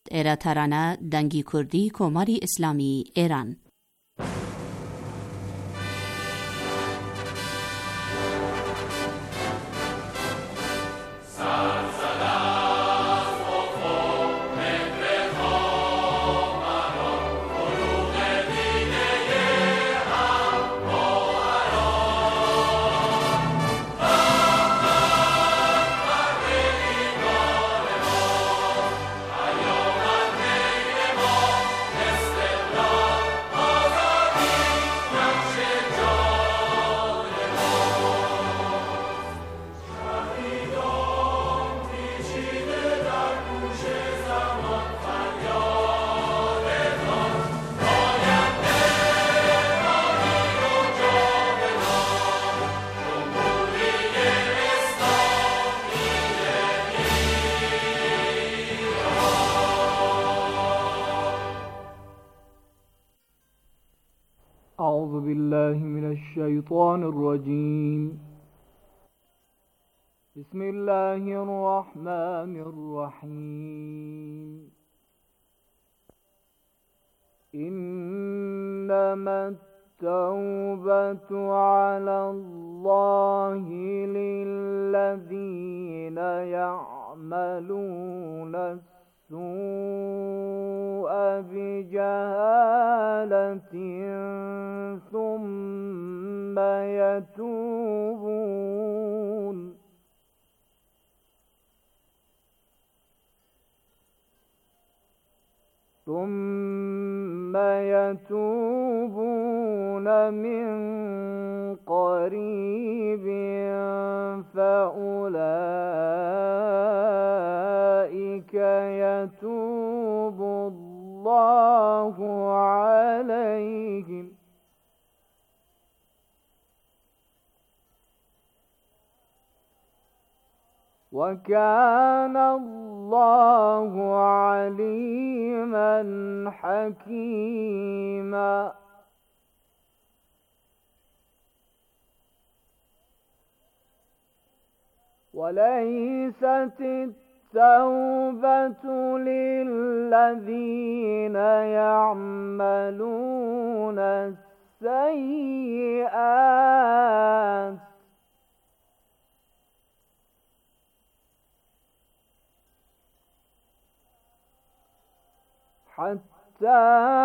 ایراترانه دنگی کردی کماری اسلامی ایران. أعوذ بالله من الشيطان الرجيم. بسم الله الرحمن الرحيم. إنما التوبة على الله للذين يعملون السوء بجهالة ثم يتوبون من قريب فأولئك يتوب الله عليهم وكان الله عليما حكيما. وليست التوبة للذين يعملون السيئات حتى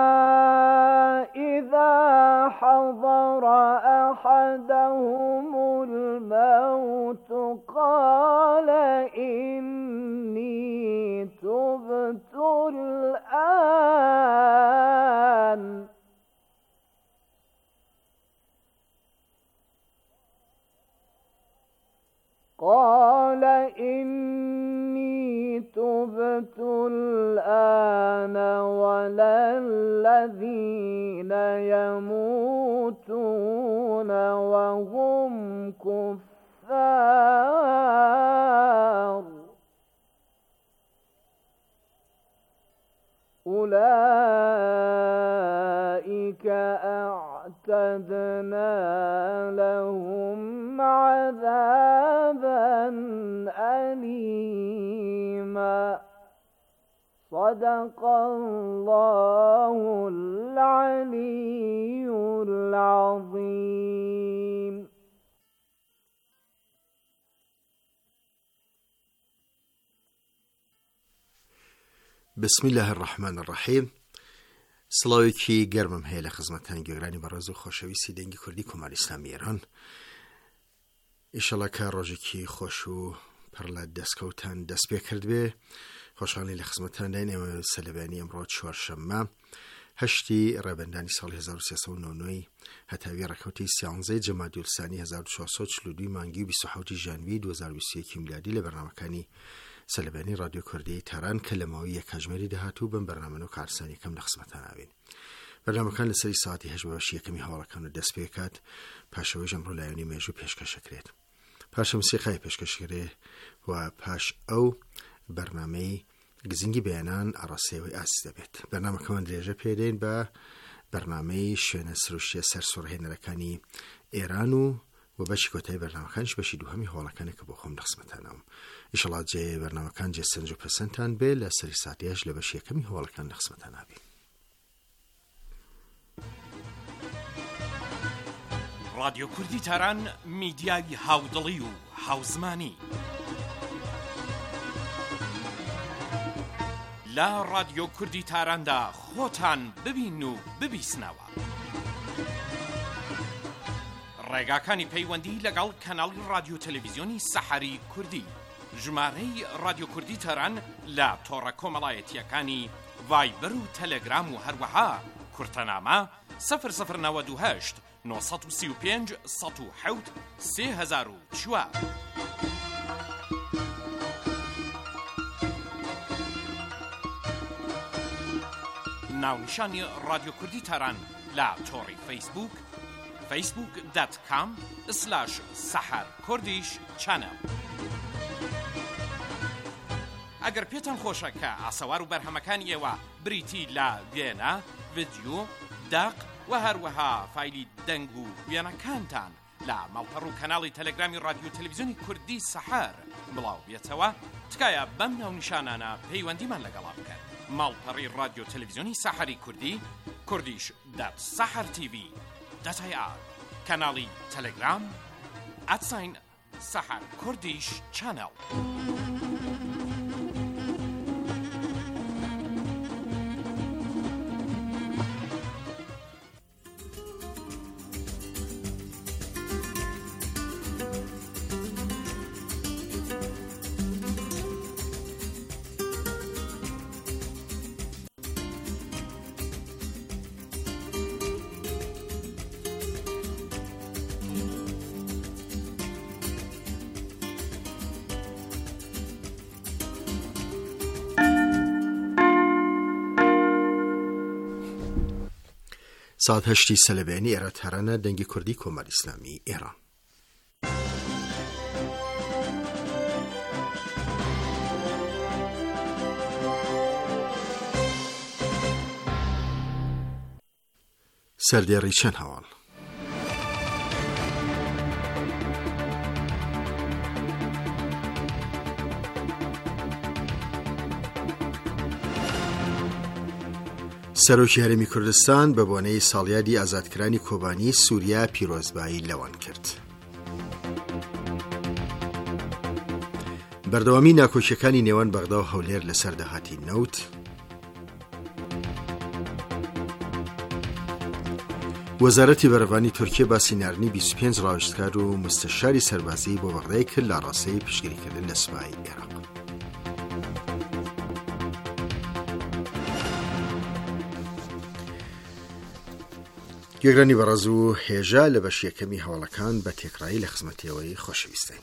إذا حضر أحدهم الموت قال إني تبت الآن ولا الذين يموتون وهم كفار أولئك أعتدنا لهم عذابا أليما. صدق الله العلي العظيم. بسم الله الرحمن الرحیم. سڵاوێکی گەرمم هەیە لە خزمەتتان گوێگرانی بەڕێز و خۆشەویستی دەنگی کوردی کۆماری ئیسلامی ئێران. ئیشەڵا کە ڕۆژێکی خۆش و پڕ لە دەستکەوتان دەست پێ کرد بێ. خۆشحاڵی لە خزمەتتان داین. ئێمە سەلەبانی ئەمڕۆ چوارشەممە 8 ڕێبەندانی ساڵی 1399 هەتاوی ڕێکەوتی 13 جەمادی ئولسانی 1442 مانگی و 27 ژانوی 2021 میلادی لە بەرنامەکانی سەلەبانی رادیۆ کوردی تاران کە لە ماوەی یەک کاتژمێری داهاتوو بەم بەرنامە و کارسانی یەکەم لە خزمەتتان ئاوین. بەرنامەکان لە سەری ساعتی 8 بەشی یەکەمی هەواڵەکان و دەست پێ کات، پاشەوەی ئەمڕۆ لایەنی مێژوو پێشکەشەکرێت. پاشە موسیقای پێشکەشکرێ و پاش ئەو بەرنامەی گزنگی بەیانان ئاڕاستەوەی ئاسی دەبێت. بەرنامەکەمان درێژە پێدەین بە بەرنامەی شوێنە سروشتیە سەرسوڕهێنەرەکانی ئێران و و بەشی کۆتایی بەرنامەکانش بەشی دووهەمی هەواڵەکانێک کە بۆ خۆم دەخسمەتانەوە. ئیشەڵڵا جێ بەرنامەکان جێ سەرنج و پەسەندتان بێ لە سەری ساتیاش لە بەشی یەکەمی هەواڵەکان دەخسمەتان نابێ. رادیۆ کوردی تاران میدیای هاودڵی و هاوزمانی لە رادیۆ کوردی تاراندا خۆتان ببین و ببیسنەوە. ڕێگاکانی پەیوەندی لەگەڵ کەناڵی رادیۆ تەلەڤیزیۆنی سەحەری کوردی، ژمارەی رادیۆ کوردی تاران لە تۆڕە کۆمەڵایەتیەکانی ڤایبەر و تەلەگرام و هەروەها کورتەنامە 0098 935 107 3004. ناونیشانی رادیۆ کوردی تاران لە تۆڕی فەیسبوک facebook.com/saharkurdish channel. ئەگەر پێتان خۆشە کە ئاسەوار و بەرهەمەکانی ئێوە بریتی لە وێنە، ڤیدیۆ، داق و هەروەها فایلی دەنگ و وێنەکانتان لە ماڵپەڕ و کەناڵی تەلەگرامی رادیۆ تەلەڤیزیۆنی کوردی سەحەر بڵاو بێتەوە، تکایە بەم ناونیشانانە پەیوەندیمان لەگەڵا بکەن. ماڵپەڕی رادیۆ تەلەڤیزیۆنی سەحەری کوردی kurdish.sahartv.ir، کەناڵی تەلەگرام @saharkurdish channel. ساعت 8 سەلەبیانی ئێرە تارانە دەنگی کوردی کۆماری ئیسلامی ئێران. سەردێڕی چەند هەواڵ. سەرۆکی هەرێمی کوردستان بە بۆنەی ساڵیادی ئازادکرانی کۆبانی سووریا پیرۆزبایی لەوان کرد. بەردەوامی ناکۆچیەکانی نێوان بەغدا و هەولێر لەسەر داهاتی نەوت. وەزارەتی بەڕێوەبانی تورکیە باسی ناردنی 25 ڕاوێژکار و مستەشاری سەربازی بۆ بەغدای کرد لە ڕاستەی پشتگیریکردن لە سوپای عێراق. گوێگرانی بەڕێز و هێژە لە بەش یەکەمی هەواڵەکان بە تێکڕایی لە خزمەتیەوەی خۆشەویستین.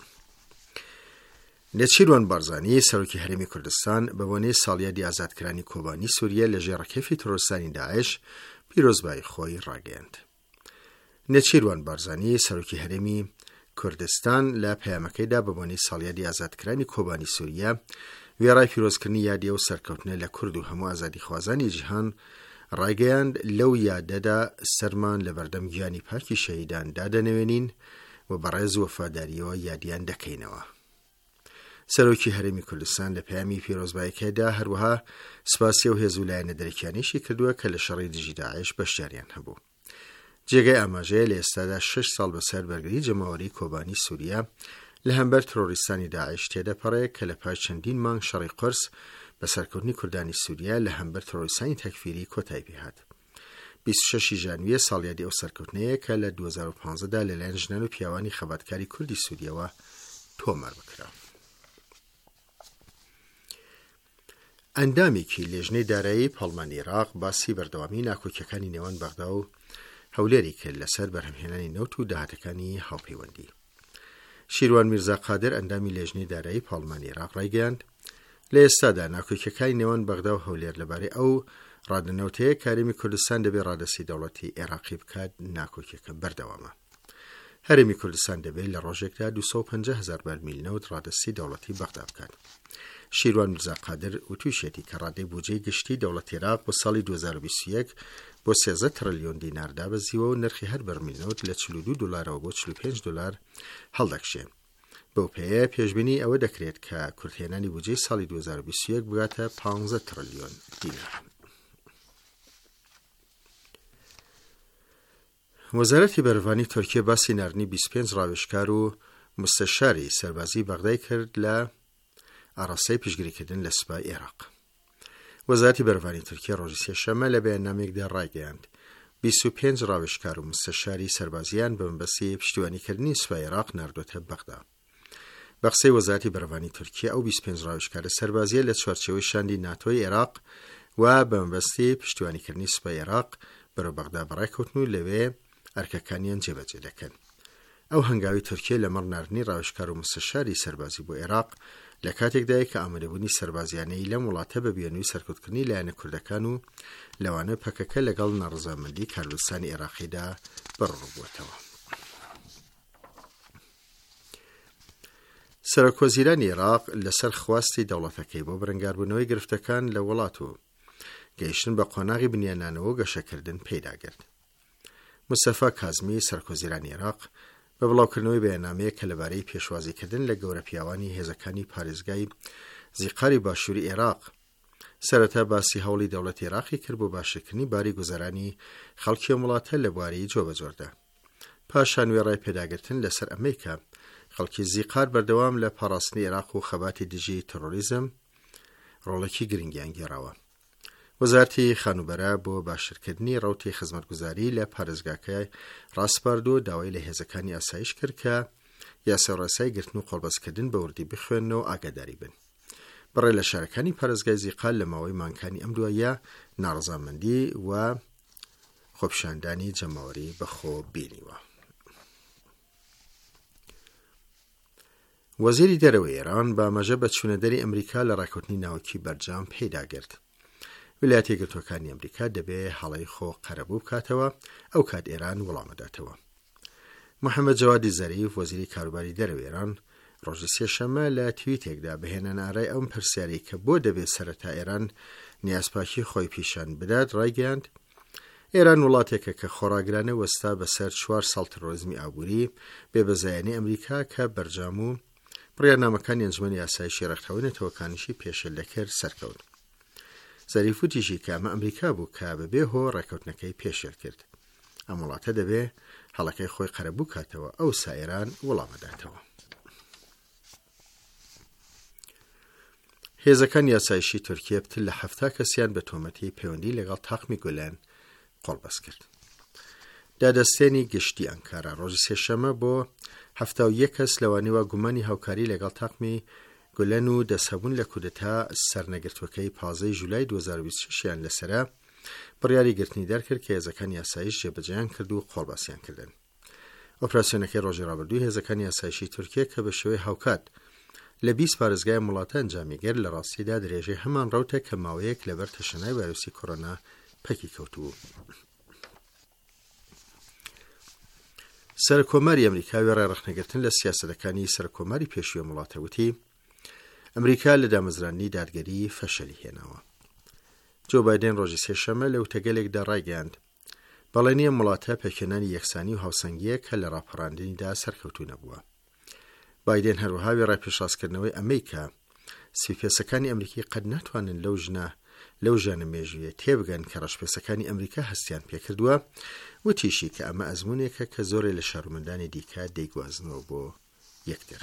نێچیروان بارزانی سەرۆکی هەرێمی کوردستان بە بۆنەی ساڵیادی ئازادکرانی کۆبانی سووریا لە ژێڕەکەفی تۆرۆستانی داعش پیرۆزبایی خۆی ڕاگەیاند. نێچیروان بارزانی سەرۆکی هەرێمی کوردستان لە پەیامەکەیدا بە بۆنەی ساڵیادی ئازادکرانی کۆبانی سووریا وێڕای پیرۆزکردنی یادیە و سەرکەوتنە لە کورد و هەموو ئازادی خوازانی جیهان ڕاگەیاند لەو یادەدا سەرمان لە بەردەم گیانی پاکی شەهیدان دادەنەوێنین و بەڕێز و وەفاداریەوە یادیان دەکەینەوە. سەرۆکی هەرێمی کوردستان لە پەیامی پیرۆزباییەکەیدا هەروەها سپاسی و هێز و لایەنە دەرەکیانیشی کردووە کە لە شەڕی دژی داعش بەشداریان هەبوو. جێگەی ئاماژەیە لە ئێستادا 6 ساڵ بەسەر بەرگری جەماوەری کۆبانی سووریا لە هەمبەر تۆڕیستانی داعش تێدەپەڕێ کە لە پاش چەندین مانگ شەڕی قورس بە سەرکەوتنی کوردانی سووریا لە هەمبەر تۆڕیستانی تەکفیری کۆتایی پێهات. 26 ژانویە ساڵیادی ئەو سەرکەوتنەیە کە لە 2015دا لەلایەن ژنان و پیاوانی خەباتکاری کوردی سووریەوە تۆمار بکرا. ئەندامێکی لێژنەی دارایی پاڵمانی عێراق باسی بەردەوامی ناکۆکیەکانی نێوان بەغدا و هەولێری کرد لەسەر بەرهەمهێنانی نەوت و داهاتەکانی هاوپەیوەندی. شیروان میرزا قادر ئەندامی لێژنەی دارایی پاڵمانی عێراق ڕایگەیاند لە ئێستادا ناکۆکیەکانی نێوان بەغدا و هەولێر لەبارەی ئەو ڕادەنەوتەیە کارێمی کوردستان دەبێ ڕادەسی دەوڵەتی عێراقی بکات ناکۆکیەکە بەردەوامە. هەرێمی کوردستان دەبێت لە ڕۆژێکدا 250,000 بەرمیل نەوت ڕادەسی دەوڵەتی بەغدا بکات. شیروان میرزا قادر وتوشێتی کە ڕادەی بودجەی گشتی دەوڵەتی عێراق بۆ ساڵی 2021 بۆ 13 تریلیۆن دینار دابەزیوە و نرخی هەر بەرمیلنەوت لە 42 دلارەوە بۆ 45 دلار هەڵدەکشێ. بەو پێیە پێشبینی ئەوە دەکرێت کە کورتهێنانی بودجەی ساڵی 2021 بگاتە 15 تریلیۆن دینار. وەزارەتی بەرەڤانی تورکیە باسی ناردنی 25 ڕاوێژکار و مستەشاری سەربازی بەغدای کرد لە ئاڕاستەی پشتگیریکردن لە سوپای عێراق. وەزارەتی بەرەڤانی تورکیە ڕۆژی سێشەممە لە بەیاننامەیەکدا ڕایگەیاند 25 ڕاوێژکار و مستەشاری سەربازیان بە مەبەستی پشتیوانیکردنی سوپای عێراق ناردۆتە بەغدا. بە قسەی وەزارەتی بەرەڤانی تورکیە ئەو 25 ڕاوێژکارە سەربازیە لە چوارچێوەی شاندی ناتۆی عێراق و بە مەبەستی پشتیوانیکردنی سوپای عێراق بەرەو بەغدا بەڕێکەوتن و لەوێ ئەرکەکانیان جێبەجێ دەکەن. ئەو هەنگاوی تورکیە لەمەڕ ناردنی ڕاوێژکار و مستەشاری سەربازی بۆ عێراق لە کاتێکدایە کە ئامادەبوونی سەربازیانەی لەم وڵاتە بە بیانووی سەرکەوتکردنی لایەنە کوردەکان و لەوانە پەکەکە لەگەڵ نەڕەزامەندی کاردستانی عێراقیدا بڕڕبووەتەوە. سەرۆکوەزیرانی عێراق لەسەر خواستی دەوڵەتەکەی بۆ بڕنگاربوونەوەی گرفتەکان لە وڵات و گەیشتن بە قۆناغی بنیانانەوە گەشەکردن پەیداگرت. مستەفا کازمی سەرۆکوەزیرانی عێراق بە بڵاوکردنەوەی بەیاننامەیە کە لەبارەی پێشوازیکردن لە گەورە پیاوانی هێزەکانی پارێزگای زیقاری باشووری عێراق سەرەتا باسی هەوڵی دەوڵەتی عێراقی کرد بۆ باشکردنی باری گوزەرانی خەڵکی وڵاتە لە بواری جۆبەجۆردا. پاشان وێڕای پێداگرتن لەسەر ئەمەی کە خەڵکی زیقار بەردەوام لە پاراستنی عێراق و خەباتی دژی تەرۆریزم ڕۆڵێکی گرنگیان گێڕاوە. وەزارەتی خانوبەرە بۆ باشکردنی ڕەوتی خزمەتگوزاری لە پارێزگاکە ڕاستپارد و داوای لە هێزەکانی ئاسایش کرد کە یاساڕێسای گرتن و قۆڵبەستکردن بە وردی بخوێنەوە ئاگاداری بن. بەڕێ لە شارەکانی پارێزگای زیقال لە ماوەی مانکانی ئەم دوایە ناڕەزامەندی و خۆپیشاندانی جەماوەری بەخۆ بینیوە. وەزیری دەرەوەی ئێران بە ئاماژە بە چوونەدەری ئەمریکا لە ڕاکەوتنی ناوکی بەرجام پەیداگرت. ویلایەتە یەکگرتووەکانی ئەمریکا دەبێ هەڵەی خۆ قەرەبوو بکاتەوە ئەو کات ئێران وەڵامەداتەوە. محەممەد جەوادی زەریف وەزیری کاروباری دەرەوەی ئێران ڕۆژی سێشەممە لە تویتێکدا بەهێنان ئارای ئەم پرسیاری کە بۆ دەبێت سەرەتا ئێران نیازپاکی خۆی پیشان بدات ڕایگەیاند ئێران وڵاتێکە کە خۆراگرانە وەستا بەسەر 4 ساڵ تەرۆریزمی ئابووری بێبەزایانی ئەمریکا کە بەرجام و بڕیارنامەکانی ئەنجومەنی یاسایشی ڕێکخراوەی نەتەوەکانیشی پێشێل سەرکەوت. زەریف وتیژی کە ئەمە ئەمریکا بوو کە بەبێ هۆ ڕێکەوتنەکەی پێشێل کرد. ئەم وڵاتە دەبێ هەڵەکەی خۆی قەرەبوو کاتەوە ئەو سایران وەڵامەداتەوە. هێزەکان یاسایشی تورکیە بتر لە 70 کەسیان بە تۆمەتی پەیوەندی لەگەڵ تاقمی گۆلان قۆڵبەست کرد. دادەستێنی گشتی ئەنکارا ڕۆژی سێشەممە بۆ 71 کەس لەوانەوە گومانی هاوکاری لەگەڵ تاقمی گولەن و دەستهەبوون لە کودەتا سەرنەگرتوەکەی 15 جولای 2026یان لەسرە بڕیاری گرتنی دەرکرد کە هێزەکان یاسایش جێبەجێیان کرد و قۆڵباسییان کردن. ئۆپراسیۆنەکەی ڕۆژی ڕابردووی هێزەکانی یاسایشی تورکیە کە بە شێوەی هاوکات لە 20 پارێزگای وڵاتە ئەنجامیگەر لە ڕاستیدا درێژەی هەمان ڕەوتە کە ماوەیەک لەبەر تەشەنای ڤایرۆسی کۆڕۆنا پەکی کەوتووە. سەرکۆماری ئەمریکا وێڕای ڕەخنەگرتن لە سیاسەتەکانی سەرکۆماری پێشووی وڵاتە وتی ئەمریکا لە دامەزرانی دادگەری فەشەلی هێناوە. جۆ بایدن ڕۆژی سێشەممە لە وتەگەلێکدا ڕایگەیاند بەڵێنی ئەم وڵاتە پێکێنانی یەکسانی و هاوسەنگیە کە لە ڕاپەڕاندنیدا سەرکەوتوو نەبووە. بایدن هەروەها وێڕای پێشڕاستکردنەوەی ئەمریکا سپێسەکانی ئەمریکی قەت ناتوانن لەو ژانە مێژویە تێبگەن کە ڕەشپێسەکانی ئەمریکا هەستیان پێکردووە وتیشی کە ئەمە ئەزمونێکە کە زۆرێ لە شارمەندانی دیکە دەیگوازنەوە بۆ یەکتر.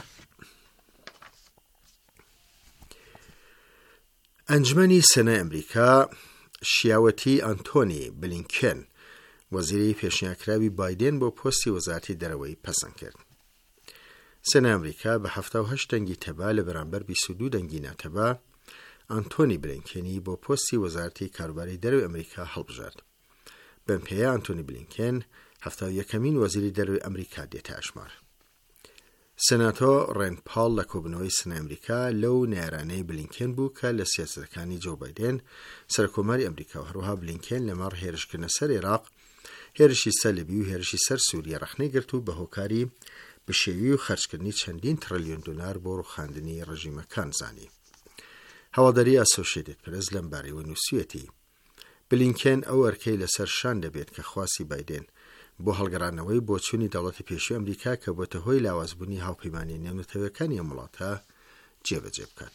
ئەنجمەنی سەنای ئەمریکا شیاوەتی ئەنتۆنی بلینکێن وەزیری پێشنیارکراوی بایدن بۆ پۆستی وەزارەتی دەرەوەی پەسەند کرد. سەنای ئەمریکا بە 78 دەنگی تەبا لە بەرامبەر 22 دەنگی ناتەبا ئەنتۆنی بلینکێنی بۆ پۆستی وەزارەتی کاروباری دەرەوەی ئەمریکا هەڵبژارد. بەم پێیە ئەنتۆنی بلینکێن 71مین وەزیری دەرەوەی ئەمریکا دێتە ئەژمار. سەناتۆر ڕێند پاڵ لە کۆبنەوەی سەنای ئەمریکا لەو نارانەی بلینکێن بوو کە لە سیاسەتەکانی جۆ بایدن سەرکۆماری ئەمریکا و هەروەها بلینکێن لەمەڕ هێرشکردنە سەر عێراق هێرشی سەر لیبی و هێرشی سەر سووریا ڕەخنەی گرت و بە هۆکاری بشێوی و خەرجکردنی چەندین تریلیۆن دلار بۆ ڕووخاندنی ڕژیمەکان زانی. هەواداری ئەسۆشیێتد پرس لەم بارەیەوە نووسیەتی بلینکێن ئەو ئەرکەی لەسەر شان دەبێت کە خواسی بایدێن بۆ هەڵگەڕانەوەی بۆچوونی دەوڵەتی پێشووی ئەمریکا کە بۆتە هۆی لاوازبوونی هاوپەیمانیە نێونەتەوەیەکانی ئەم وڵاتە جێبەجێ بکات.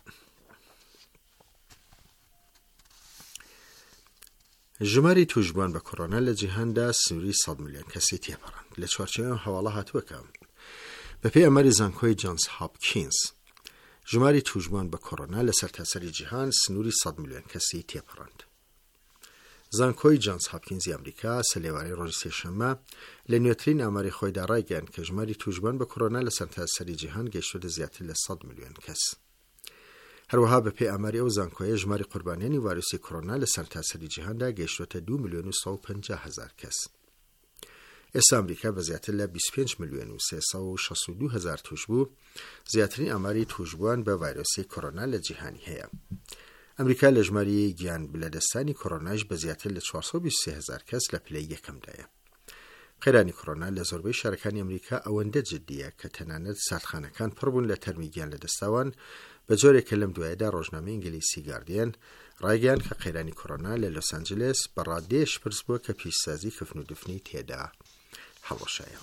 ژماری توشبووان بە کۆڕۆنا لە جیهاندا سنووری 100 میلیۆن کەسی تێپەڕاند لە چوارچێوە هەواڵە هاتووەکە. بەپێی ئەمەری زانکۆی جۆنس هاپکینز ژماری توشبووان بە کۆڕۆنا لە سەرتاسەری جیهان سنووری 100 میلیۆن کەسی تێپەڕاند. زانکۆی جۆنس هاپکینزی ئەمریکا سەلێواری ڕۆژی سێشەممە لە نوێترین ئاماری خۆیدا ڕایگەیاند کە ژماری توشبووان بە کۆڕۆنا لە سەرتاسەری جیهان گەیشتووەتە زیاتر لە 100 میلیۆن کەس. هەروەها بەپێی ئاماری ئەو زانکۆیە ژماری قوربانیانی ڤایرۆسی کۆڕۆنا لە سەرتاسەری جیهاندا گەیشتووەتە 2 میلیۆن و 150,000 کەس. ئێستا ئەمریکا بە زیاتر لە 25 میلیۆن و 362,000 توشبوو زیاترین ئاماری توشبووان بە ڤایرۆسی کۆڕۆنا لە جیهانی هەیە. ئەمریکا لە ژماری گیان بلەدەستانی کۆڕۆناش بە زیاتر لە 423,000 کەس لە پلەی یەکەمدایە. قەیرانی کۆڕۆنا لە زۆربەی شارەکانی ئەمریکا ئەوەندە جددیە کە تەنانەت ساتخانەکان پڕبوون لە تەرمی گیان لەدەستاوان بە جۆرێکە لەم دوایەدا ڕۆژنامەی ئینگلیسی گاردیان ڕایگەیاند کە قەیرانی کۆڕۆنا لە لۆس ئەنجلس بە ڕادێش پرس بووە کە پیشسازی کەفن و دفنی تێدا هەڵەشایە.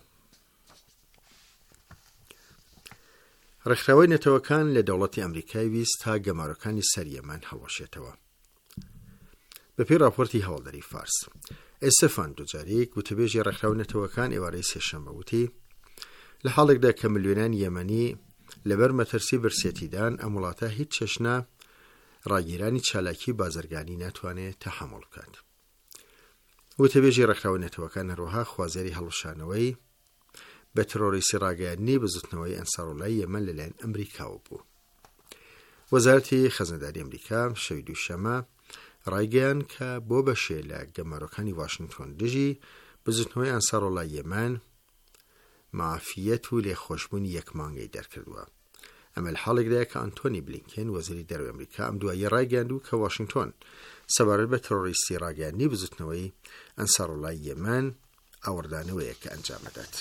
ڕێکخراوەی نەتەوەکان لە دەوڵەتی ئەمریکای ویست تا گەمارەکانی سەر یەمەن هەڵەشێتەوە. بەپێی راپۆرتی هەواڵدەری فارس ئێستەفان دوجاریک وتەبێژی ڕێکخراوە نەتەوەکان ئێوارەی سێشەممە وتی لە حاڵێکدا کە ملیۆنان یەمەنی لەبەر مەترسی برسێتیدان ئەم وڵاتە هیچ چەشنە ڕاگیرانی چالاکی بازرگانی ناتوانێت تەحەموڵ بکات. وتەبێژی ڕێکخراوە نەتەوەکان هەروەها خوازیاری هەڵوشانەوەی بە ترۆریسی ڕاگەیاندنی بزوتنەوەی ئەنساڕوڵای یەمەن لەلایەن ئەمریکاوە بوو. وەزارەتی خەزنەداری ئەمریکا شەوی دووشەمە ڕایگەیاند کە بۆ بەشێ لە گەمارەکانی واشنگتۆن دژی بزوتنەوەی ئەنساڕوڵای یەمەن معافیەت و لێخۆشبوونی یەک مانگەی دەرکردووە. ئەمە لە حاڵێکدایە کە ئەنتۆنی بلینکێن وەزیری دەرەوەی ئەمریکا ئەم دواییە ڕایگەیاند کە واشنگتۆن سەبارەت بە ترۆریستی ڕاگەیاندنی بزوتنەوەی ئەنساڕوڵای یەمەن ئاوردانەوەیە کە ئەنجامەدات.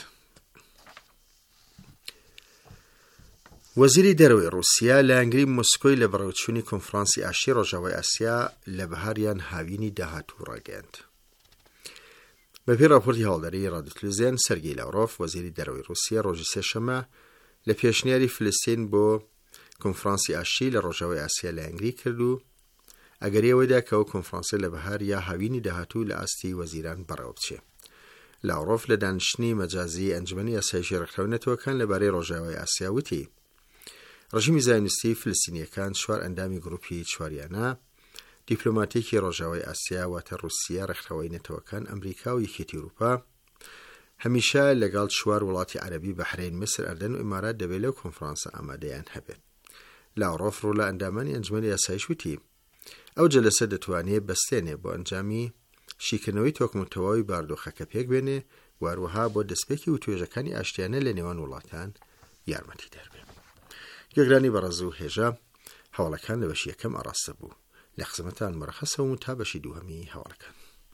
وەزیری دەرەوەی رووسیا لە ئەنگری مۆسکۆی لە بەڕێوەچوونی کۆنفرانسی ئاشتی ڕۆژاوای ئاسیا لە بەهاریان هاوینی داهاتوو ڕاگەیاند. بەپێی راپۆرتی هەواڵدەری رادیۆ تەلەڤیزیۆن سەرگێی لاڤڕۆڤ وەزیری دەرەوەی رووسیا ڕۆژی سێشەممە لە پێشنیاری فلستین بۆ کۆنفرانسی ئاشتی لە ڕۆژاوای ئاسیا لە ئەنگری کرد و ئەگەریەوەیدا کە ئەو کۆنفرانسە لە بەهار یا هاوینی داهاتوو لە ئاستی وەزیران بەڕێوە بچێ. لاڤڕۆڤ لە دانیشتنی مەجازی ئەنجومەنی یاسایشی ڕێکخراوە نەتەوەکان لەبارەی ڕۆژاوای ئاسیا وتی ڕژیمی زایۆنیستی فلستینیەکان چوار ئەندامی گروپی چواریانە دیپلۆماتیکی ڕۆژاوای ئاسیا واتە رووسیا ڕێکخراوەی نەتەوەکان ئەمریکا و یەکێتی ئەوروپا هەمیشە لەگەڵ چوار وڵاتی عەرەبی بەحرین مسر ئەردەن و ئیمارات دەبێت لەو کۆنفرانسە ئامادەیان هەبێت. لاڤڕۆڤ ڕوو لە ئەندامانی ئەنجومەنی یاسایش وتی ئەو جەلسە دەتوانێت بەستێنێ بۆ ئەنجامی شیکردنەوەی تۆکمتەواوی باردۆخەکە پێک بێنێ و هەروەها بۆ دەستپێکی و توێژەکانی ئاشتیانە لە نێوان وڵاتان یارمەتی دەربێت. گەگرانی بەڕێز و هێژە هەواڵەکان لە بەشی یەکەم ئاڕاستە بوو. لە خزمەتان مەرەخەسەوم تا بەشی دووهەمی هەواڵەکان.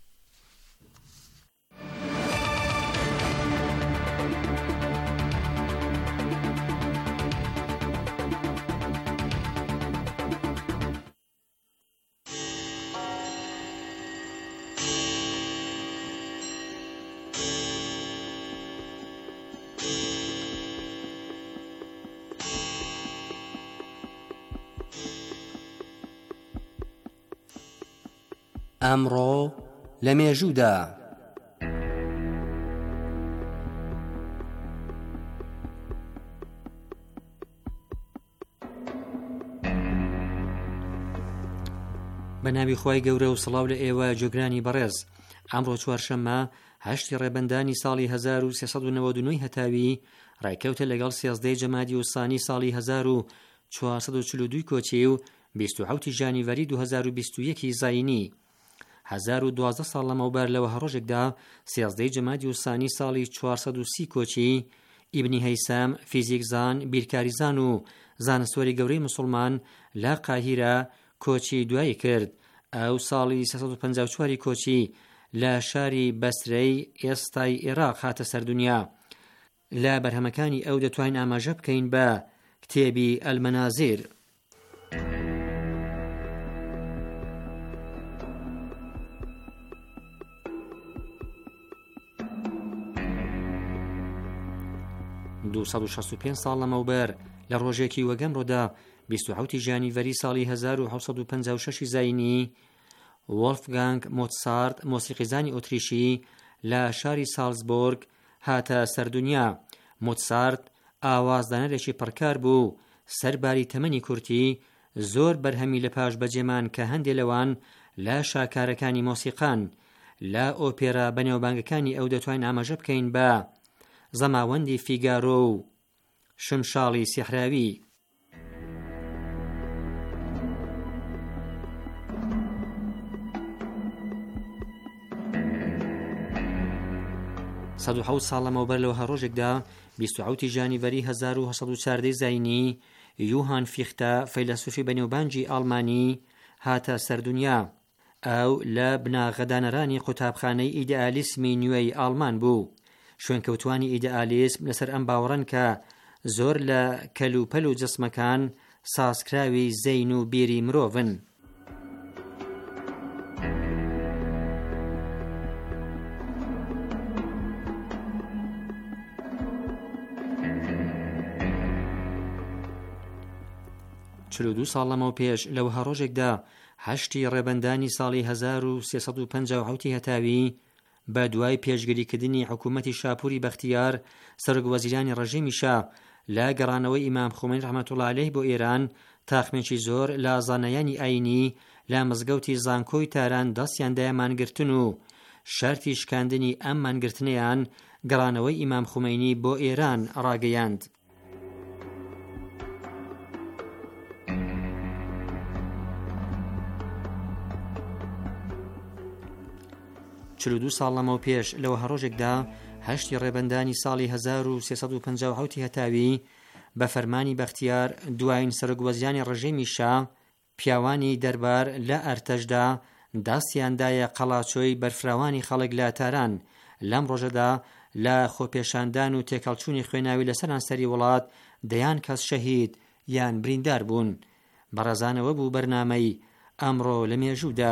ئەمڕۆ لە مێژوودا بە ناوی خۆی گەورە و سڵاو لە ئێوە جۆگرانی بەڕێز. ئەمڕۆ چوارشەممە 8 ڕێبەندانی ساڵی 1399 هەتاوی ڕایکەوتە لەگەڵ 13 جەمادی وسانی ساڵی 1442 کۆچی و 27 ژانیڤەری 2021 زاینی. 1012 ساڵ لەمەوبەر لەوە هەڕۆژێکدا 13 جەمادی وسانی ساڵی 430 کۆچی ئیبنی هەیسام فیزیکزان بیرکاریزان و زانستوەری گەورەی مسلمان لە قاهیرە کۆچی دوایی کرد. ئەو ساڵی 354 کۆچی لە شاری بەسرەی ئێستای عێراق هاتە سەردونیا. لە بەرهەمەکانی ئەو دەتوانین ئاماژە بکەین بە کتێبی ئەلمەنازیر. 265 ساڵ لەمەوبەر لە ڕۆژێکی وەگەمڕۆدا 27 ژانیڤەری ساڵی 1756 زاینی وۆلفگانگ مۆتسارت مۆسیقیزانی ئۆتریشی لە شاری سالزبۆرگ هاتە سەردونیا. مۆتسارت ئاوازدانەرێکی پڕکار بوو، سەرباری تەمەنی کورتی، زۆر بەرهەمی لە پاش بەجێمان کە هەندێک لەوان لە شاکارەکانی مۆسیقان. لە ئۆپێرا بەنێوبانگەکانی ئەو دەتوانین ئاماژە بکەین بە زەماوەندی فیگارۆ و شمشاڵی سیحراوی. سەد و حەوت ساڵ لەمەوبەر لەوە ڕۆژێکدا 27 ژانیڤەری 1914 زاینی یوهان فیختە فەیلسوفی بەنێوبانگی ئاڵمانی هاتە سەردونیا. ئەو لە بناغەدانەرانی قوتابخانەی ئیدئالیسمی نوێی ئاڵمان بوو. شوێنکەوتوانی ئیدئالیسم لەسەر ئەم باوەڕن کە زۆر لە کەلوپەل و جسمەکان سازکراوی زەین و بیری مرۆڤن. چلو دو ساڵ لەمەوە پێش لەو هەڕۆژێکدا 8 ڕێبەندانی ساڵی 1357 هەتاوی بە دوای پێشگریکردنی حکوومەتی شاپوری بەختیار سەرۆکوەزیرانی ڕژیمی شا لە گەڕانەوەی ئیمام خومێنی ڕەحمەتوڵڵاهی عەلەیه بۆ ئێران تاقمێکی زۆر لە زانایانی ئاینی لە مزگەوتی زانکۆی تاران دەستیاندایە مانگرتن و شەرتی شکاندنی ئەم مانگرتنیان گەڕانەوەی ئیمام خومێنی بۆ ئێران ڕاگەیاند. 42 ساڵ لەمەوە پێش لەوە هەڕۆژێکدا 8 ڕێبەندانی ساڵی 1357 هەتاوی بە فەرمانی بەختیار دوایین سەرۆکوەزیرانی ڕژیمی شا پیاوانی دەربار لە ئەرتەشدا داستیاندایە قەڵاچۆی بەرفراوانی خەڵک لە تاران. لەم ڕۆژەدا لە خۆپێشاندان و تێکەڵچوونی خوێناوی لەسەر سەری وڵات دەیان کەس شەهید یان بریندار بوون. بەڕێزانەوە بوو بەرنامەی ئەمڕۆ لە مێژوودا.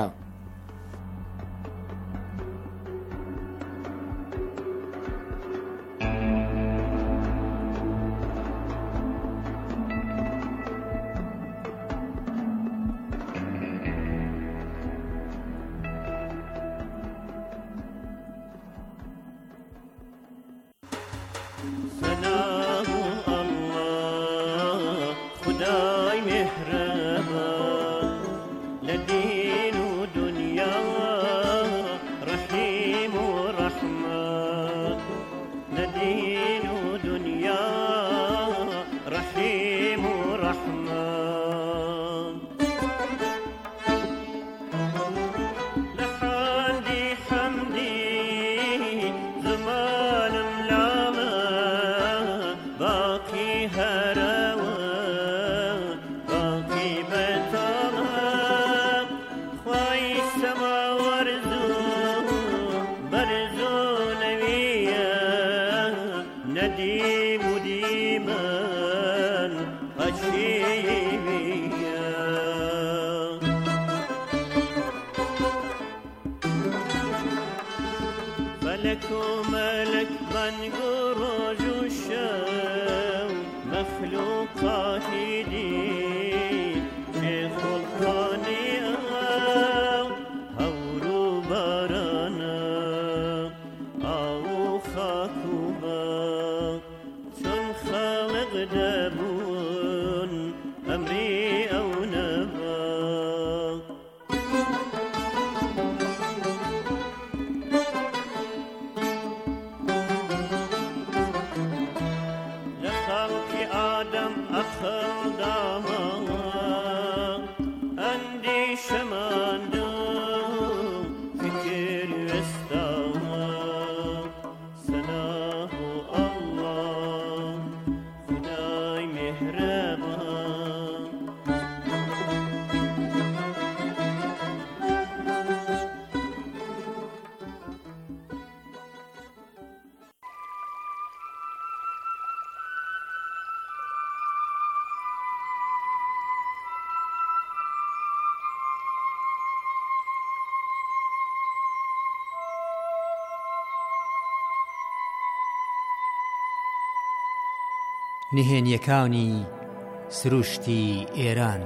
نهێنیەکانی سروشتی ئێران.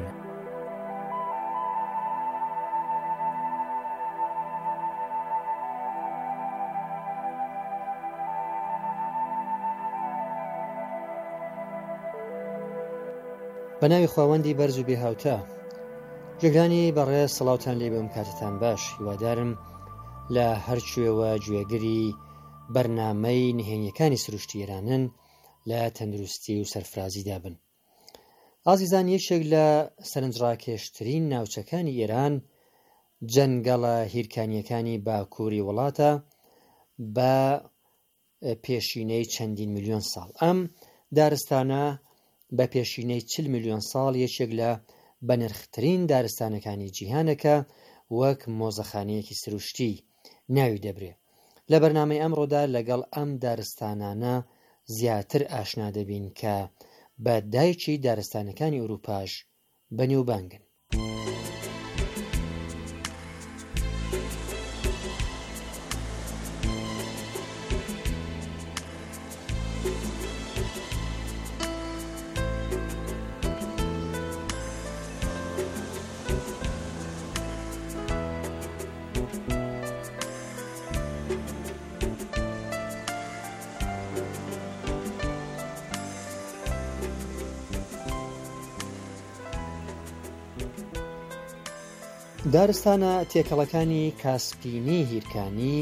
بەناوی خواوەندی بەرز و بێهاوتە، جێگرانی بەڕێز سەڵاوتان لێ بێم، کاتتان باش. هیوادارم لە هەرکوێوە گوێگری بەرنامەی نهێنیەکانی سروشتی ئێرانن لە تەندروستی و سەرفرازیدا بن. ئازیزان، یەکێک لە سەرنجڕاکێشترین ناوچەکانی ئێران جەنگەڵە هیرکانیەکانی باکووری وڵاتە بە پێشینەی چەندین میلیۆن ساڵ. ئەم دارستانە بە پێشینەی 40 میلیۆن ساڵ یەکێک لە بەنرخترین دارستانەکانی جیهانەکە، وەک مۆزەخانەیەکی سروشتی ناوی دەبرێ. لە بەرنامەی ئەمڕۆدا لەگەڵ ئەم دارستانانە زیاتر ئاشنا دەبین کە بە دایکی دارستانەکانی ئەوروپاش بەنێوبانگن. دارستانە تێکەڵەکانی کاسپینی هیرکانی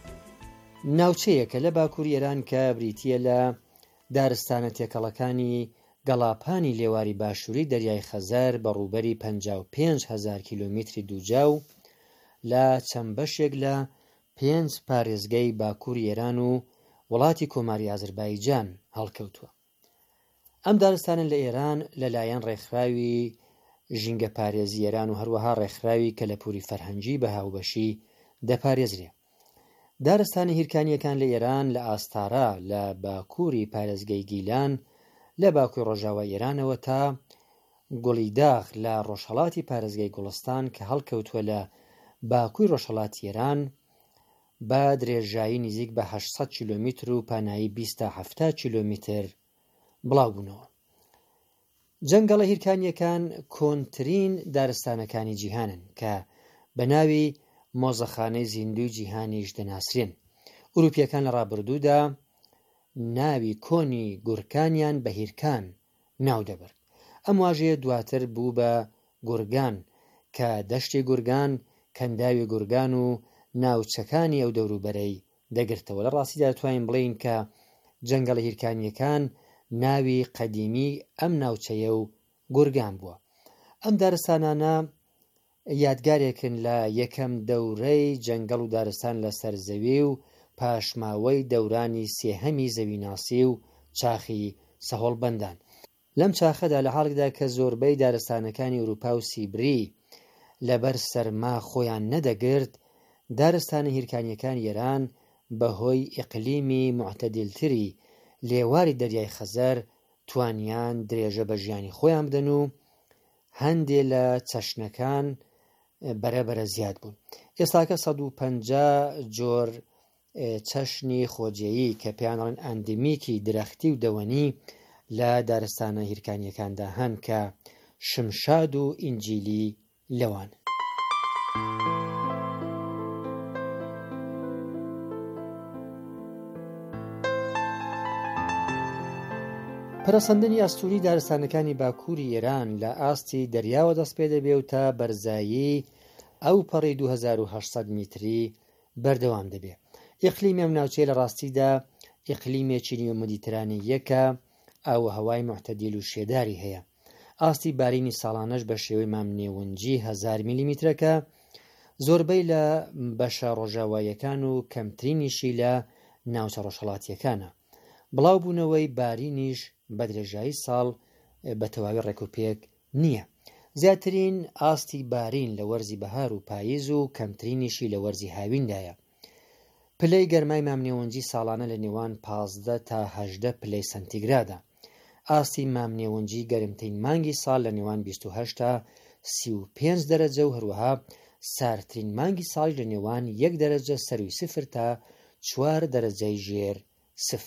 ناوچەیەکە لە باکووری ئێران کە بریتیە لە دارستانە تێکەڵەکانی گەڵاپانی لێواری باشووری دەریای خەزەر بە ڕووبەری 55,000 کیلۆمتری دووجا و لە چەند بەشێک لە 5 پارێزگای باکووری ئێران و وڵاتی کۆماری ئازەربایجان هەڵکەوتووە. ئەم دارستانە لە ئێران لەلایەن ڕێکخراوی ژینگە پارێزی ئێران و هەروەها ڕێکخراوی کەلەپوری فەرهەنگی بە هاوبەشی دەپارێزرێ. دارستانە هیرکانیەکان لە ئێران لە ئاستارا لە باکووری پارێزگای گیلان لە باکووری ڕۆژاوای ئێرانەوە تا گوڵیداغ لە ڕۆژهەڵاتی پارێزگای گوڵستان کە هەڵکەوتووە لە باکووری ڕۆژهەڵاتی ئێران بە درێژایی نزیک بە 800 کیلۆمتر و پانایی 20 تا 70 کیلۆمتر بڵاو بوونەوە. جەنگەڵە هیرکانیەکان کۆنترین دارستانەکانی جیهانن کە بە ناوی مۆزەخانەی زیندوی جیهانیش دەناسرێن. ئوروپیەکان لە ڕابردوودا ناوی کۆنی گورکانیان بە هیرکان ناو دەبرد. ئەم واژەیە دواتر بوو بە گورگان کە دەشتی گورگان، کەنداوی گورگان و ناوچەکانی ئەو دەوروبەرەی دەگرتەوە. لە ڕاستیدا دەتوانین بڵێین کە جەنگەڵە هیرکانیەکان ناوی قەدیمی ئەم ناوچەیە و گورگان بووە. ئەم دارستانانە یادگارێکن لە یەکەم دەورەی جەنگەڵ و دارستان لە سەرزەوی و پاشماوەی دەورانی سێهەمی زەویناسی و چاخی سەهۆڵبەندان. لەم چاخەدا لە حاڵێکدا کە زۆربەی دارستانەکانی ئەوروپا و سیبری لەبەر سەرما خۆیان نەدەگرت، دارستانە هیرکانیەکان ئێران بەهۆی ئیقلیمی معتەدیلتری لێواری دەریای خەزەر توانیان درێژە بە ژیانی خۆیان بدەن و هەندێ لە چەشنەکان بەرەبەرە زیاد بوون. ئێستاکە 150 جۆر چەشنی خۆجێیی کە پێیانڵێن ئەندمیکی درەختی و دەوەنی لە دارستانە هیرکانیەکاندا هەن کە شمشاد و ئینجیلی لەوان. پەرەسەندنی ئەستوری دارستانەکانی باکووری ئێران لە ئاستی دەریاوە دەست پێ دەبێ و تا بەرزایی ئەو پەڕی 2800 میتری بەردەوام دەبێ. ئیقلیمی ئەم ناوچەیە لە ڕاستیدا ئیقلیمێکی نیوە مدیترانەیەکە، ئاو هەوای معتەدیل و شێداری هەیە. ئاستی بارینی ساڵانەش بە شێوەی مامنێونجی 1000 میلیمترەکە، زۆربەی لە بەشە ڕۆژاواییەکان و کەمترینیشی لە ناوچە ڕۆژهەڵاتیەکانە. بڵاو بوونەوەی بارینیش بە درێژایی ساڵ بە تەواوی ڕێکوپێک نییە. زیاترین ئاستی بارین لە وەرزی بەهار و پاییز و کەمترینیشی لە وەرزی هاوینندایە. پلەی گەرمای مامنێوەنجی ساڵانە لە نێوان 15 تا 18 پلەی سەنتیگرادە. ئاستی مامنێوەنجی گەرمترین مانگی ساڵ لە نێوان 28 تا 35 دەرەجە و هەروەها ساردترین مانگی ساڵی لە نێوان 1 دەرەجە سەروی 0 تا 4 دەرەجەی ژێر 0.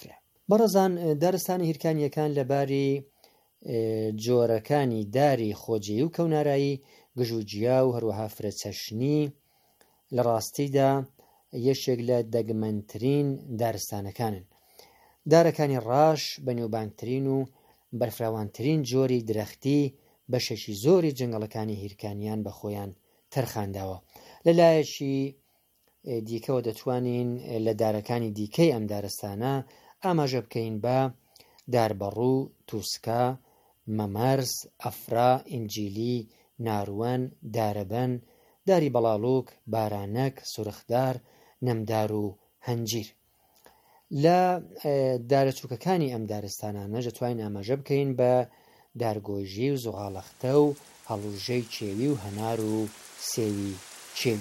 بەڕێزان دارستانی هیرکانیەکان لەباری جۆرەکانی داری خۆجێی و کەونارایی گژوجیا و هەروەها فرەچەشنی لە ڕاستیدا یەکێک لە دەگمەنترین دارستانەکانن. دارەکانی ڕاش بەنێوبانگترین و بەرفراوانترین جۆری درەختی بەشێکی زۆری جەنگەڵەکانی هیرکانیان بە خۆیان تەرخانداوە. لەلایەکی دیکەوە دەتوانین لە دارەکانی دیکەی ئەم دارستانە ئاماژە بکەین بە داربەڕوو، تووسکە، مەمەرز، ئەفرا، ئینجیلی، ناروەن، دارەبەن، داری بەڵاڵوک، بارانەک، سوورخدار، نەمدار و هەنجیر. لە دارە چووکەکانی ئەم دارستانانە دەتوانین ئاماژە بکەین بە دارگۆژی و زوغاڵەختە و هەڵوژەی چێوی و هەنار و سێوی چێوی.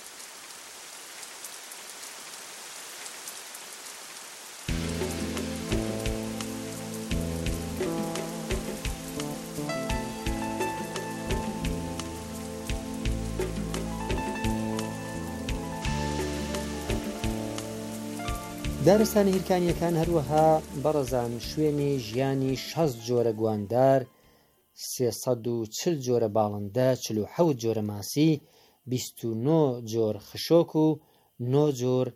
دارستانی هیرکانیەکان هەروەها بەڕێزان شوێنی ژیانی 60 جۆرە گواندار، 340 جۆرە باڵندە، 47 جۆرە ماسی، 29 جۆر خشۆک و 9 جۆر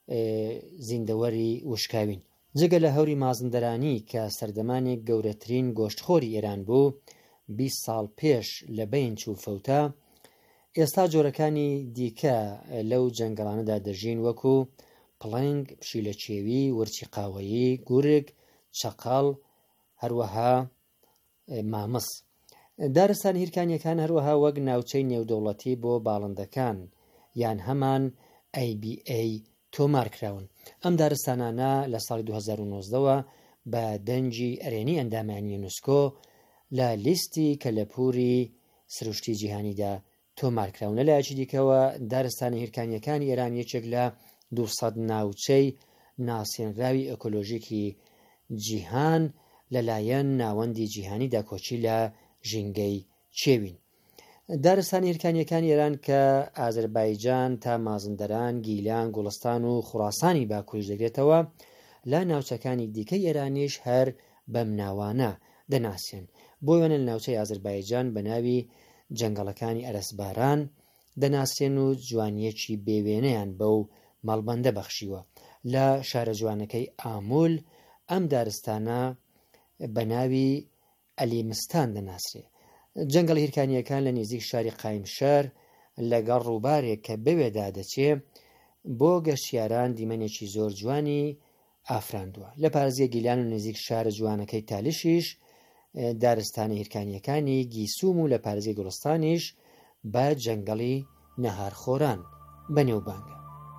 زیندەوەری وشکاوین. جگە لە هەوری مازندەرانی کە سەردەمانێک گەورەترین گۆشتخۆری ئێران بوو 20 ساڵ پێش لە بەینچ و فەوتا، ئێستا جۆرەکانی دیکە لەو جەنگەڵانەدا دەژین وەکو پڵنگ، پشیلە چێوی، ورچی قاوەیی، گورگ، چەقەڵ، هەروەها مامەس. دارستانی هیرکانیەکان هەروەها وەک ناوچەی نێودەوڵەتی بۆ باڵندەکان یان هەمان ABA تۆمار کراون. ئەم دارستانانە لە ساڵی 2019ەوە بە دەنجی ئەرێنی ئەندامانی یونسکۆ لە لیستی کەلەپوری سروشتی جیهانیدا تۆمار کراون. لەلایەکی دیکەوە دارستانی هیرکانیەکانی ئێران یەکێک لە 200 ناوچەی ناسێنراوی ئەکۆلۆژیکی جیهان لەلایەن ناوەندی جیهانیدا کۆچی لە ژینگەی چێوین. دارستانی هیرکانیەکانی ئێران کە ئازەربایجان تا مازندەران، گیلان، گوڵستان و خوڕاسانی باکووریش دەگرێتەوە، لە ناوچەکانی دیکەی ئێرانیش هەر بەم ناوانە دەناسێن. بۆ وێنە لە ناوچەی ئازەربایجان بە ناوی جەنگەڵەکانی ئەرەسباران دەناسێن و جوانیەکی بێوێنەیان بەو ماڵبەندە بەخشیوە. لە شارە جوانەکەی ئامول ئەم دارستانە بە ناوی ئەلیمستان دەناسرێ. جەنگەڵ هیرکانیەکان لە نزیک شاری قایمشەر لەگەڵ ڕووبارێک کە بەوێدا دەچێ بۆ گەشتیاران دیمەنێکی زۆر جوانی ئافراندووە. لە پارێزگای گیلان و نزیک شارە جوانەکەی تالیشیش دارستانی هیرکانیەکانی گیسوم و لە پارێزگای گوڵستانیش بە جەنگەڵی نەهارخۆران بەنێوبانگە.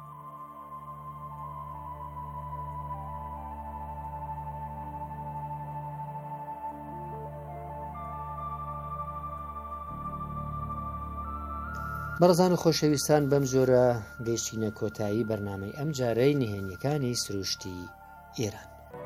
بەڕێزان و خۆشەویستان، بەم جۆرە گەیشتینە کۆتایی بەرنامەی ئەم جارەی نهێنیەکانی سروشتی ئێران.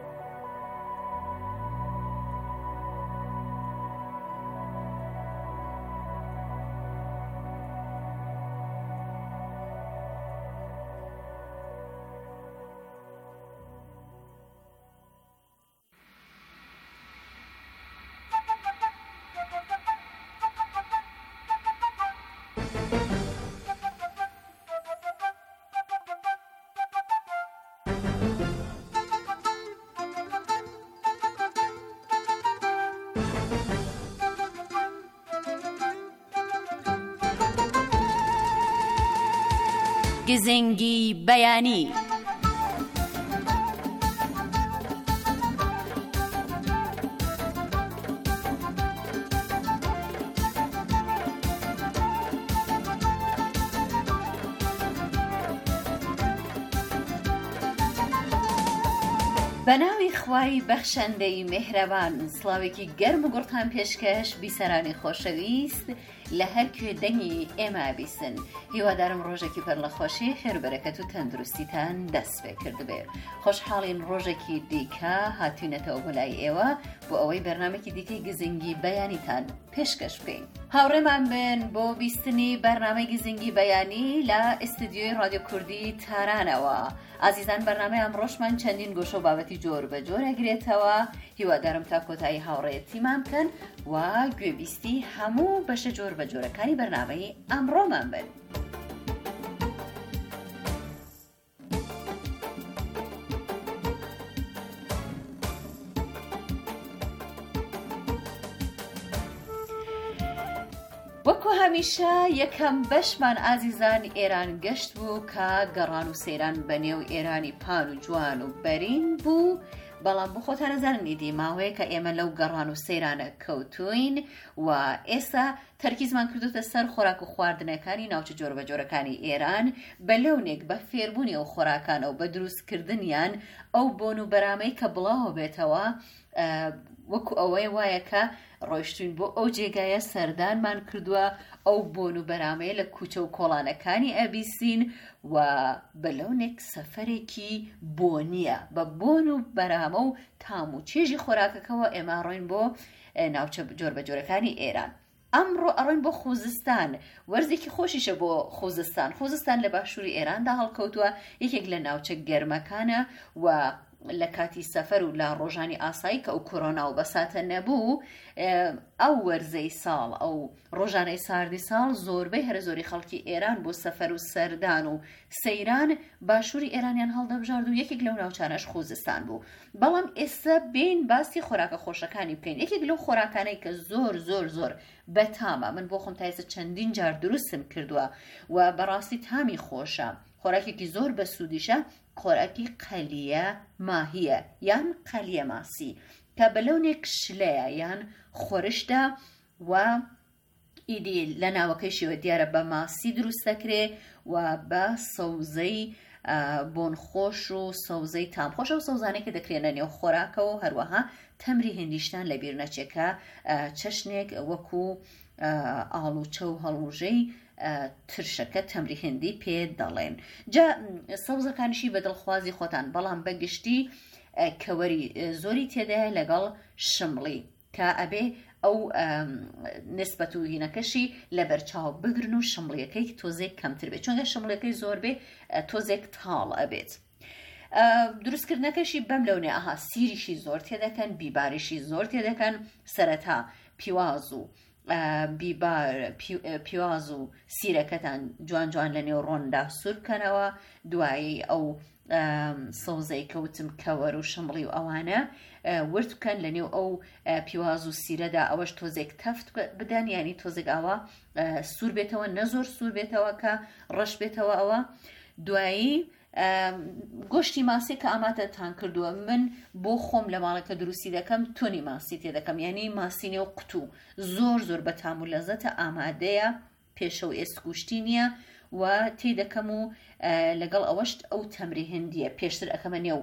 گزنگی بەیانی. بەناوی خوای بەخشەندەی مێهرەبان، سڵاوێکی گەرم و گوڕتان پێشکەش بیسەرانی خۆشەویست، لە هەر کوێ دەنگی ئێمە بیسن. هیوادارم ڕۆژێکی پەر لە خۆشی خێربەرەکەت و تەندروستیتان دەست پێ کردبێ. خۆشحاڵین ڕۆژێکی دیکە هاتوینەتەوە بەلای ئێوە بۆ ئەوەی بەرنامێکی دیکەی گزنگی بەیانیتان پێشکەش بکەین. هاوڕێمان بن بۆ بیستنی بەرنامەی گزنگی بەیانی لە ئستودیۆی رادیۆ کوردی تارانەوە. ئازیزان بەرنامەی ئەمڕۆشمان چەندین گۆشە و بابەتی جۆر بە جۆر ئەگرێتەوە. هیوادارم تا کۆتایی هاوڕێیەتیمان بکەن و گوێبیستی هەموو بەشە جۆر بە جۆرەکانی بەرنامەی ئەمڕۆمان بن. وەکو هەمیشە یەکەم بەشمان ئازیزان ئێران گەشت بوو کە گەڕان و سەیران بەنێو ئێرانی پان و جوان و بەرین بوو. بەڵام بۆ خۆتان نەزانن ئیدی ماوەیە کە ئێمە لەو گەڕان و سەیرانە کەوتوین و ئێستا تەرکیزمان کردوتە سەر خۆراک و خواردنەکانی ناوچە جۆر بە جۆرەکانی ئێران بە لەونێک بە فێربوونی ئەو خۆراکانە و بە دروستکردنیان ئەو بۆن و بەرامەی کە بڵاو بێتەوە وەکو ئەوەی وایە کە ڕۆیشتوین بۆ ئەو جێگایە سەردانمان کردووە ئەو بۆن و بەرامەیە لە کوچە و کۆڵانەکانی ئەبیسین و بەلەونێک سەفەرێکی بۆنیە بە بۆن و بەرامە و تام و چێژی خۆراکەکەەوە ئێمە ڕۆین بۆ ناوچە جۆر بە جۆرەکانی ئێران. ئەمڕۆ ئەڕۆین بۆ خوزستان. وەرزێکی خۆشیشە بۆ خوزستان. خوزستان لە باشووری ئێراندا هەڵکەوتووە، یەکێک لە ناوچە گەرمەکانە و لە کاتی سەفەر و لە ڕۆژانی ئاسایی کە ئەو کۆرۆنا و بەساتە نەبوو ئەو وەرزەی ساڵ ئەو ڕۆژانەی ساردی ساڵ زۆربەی هەرە زۆری خەڵکی ئێران بۆ سەفەر و سەردان و سەیران باشووری ئێرانیان هەڵدەبژارد و یەکێک لەو ناوچانەش خوزستان بوو. بەڵام ئێستا بین باسی خۆراکە خۆشەکانی بکەین. یەکێک لەو خۆراکانەی کە زۆر زۆر زۆر بەتامە، من بۆ خۆم تا ئێستا چەندین جار دروستم کردووە و بەڕاستی تامی خۆشە، خۆراکێکی زۆر بە سوودیشە، خۆراکی قەلیە ماهیە یان قەلیە ماسی کە بەلەونێک شلەیە یان خۆرشدا و ئیدی لە ناوەکەیشیوە دیارە بە ماسی دروست دەکرێ و بە سەوزەی بۆنخۆش و سەوزەی تامخۆشە و سەوزانەی کە دەکرێنە نێو خۆراکەوە و هەروەها تەمری هێندیشتان لە بیر نەچێکە چەشنێک وەکو ئاڵوچە و هەڵوژەی ترشەکە تەمری هێندی پێ دەڵێن. جا سەوزەکانیشی بە دڵخوازی خۆتان، بەڵام بەگشتی کەوەری زۆری تێدایە لەگەڵ شمڵی کە ئەبێ ئەو نسبەت و هینەکەشی لە بەرچاو بگرن و شمڵیەکەی تۆزێک کەمتر بێت، چونکە شمڵیەکەی زۆر بێ تۆزێک تاڵ ئەبێت. دروستکردنەکەشی بەم لەونێ ئاها سیریشی زۆر تێدەکەن، بیباریشی زۆر تێدەکەن، سەرەتا پیواز و پیواز و سیرەکەتان جوان جوان لە نێو ڕۆندا سور بکەنەوە، دوایی ئەو سەوزەی کەوتم کەوەر و شمڵی و ئەوانە ورد بکەن لە نێو ئەو پیواز و سیرەدا، ئەوەش تۆزێک تەفت بدەن، ینی تۆزێک ئاوا سوور بێتەوە، نەزۆر سوور بێتەوە کە ڕەش بێتەوە ئەوە. دوایی گۆشتی ماسی کە ئامادەتان کردووە، من بۆ خۆم لە ماڵەکە دروستی دەکەم تۆنی ماسی تێ دەکەم، یعنی ماسینێ و قوتو زۆر زۆر بە تام و لەزەتە ئامادەیە، پێشە و ئێسکوشتی نییە و تێ دەکەم و لەگەڵ ئەوەشت ئەو تەمری هێندیە پێشتر ئەەکەمە نێو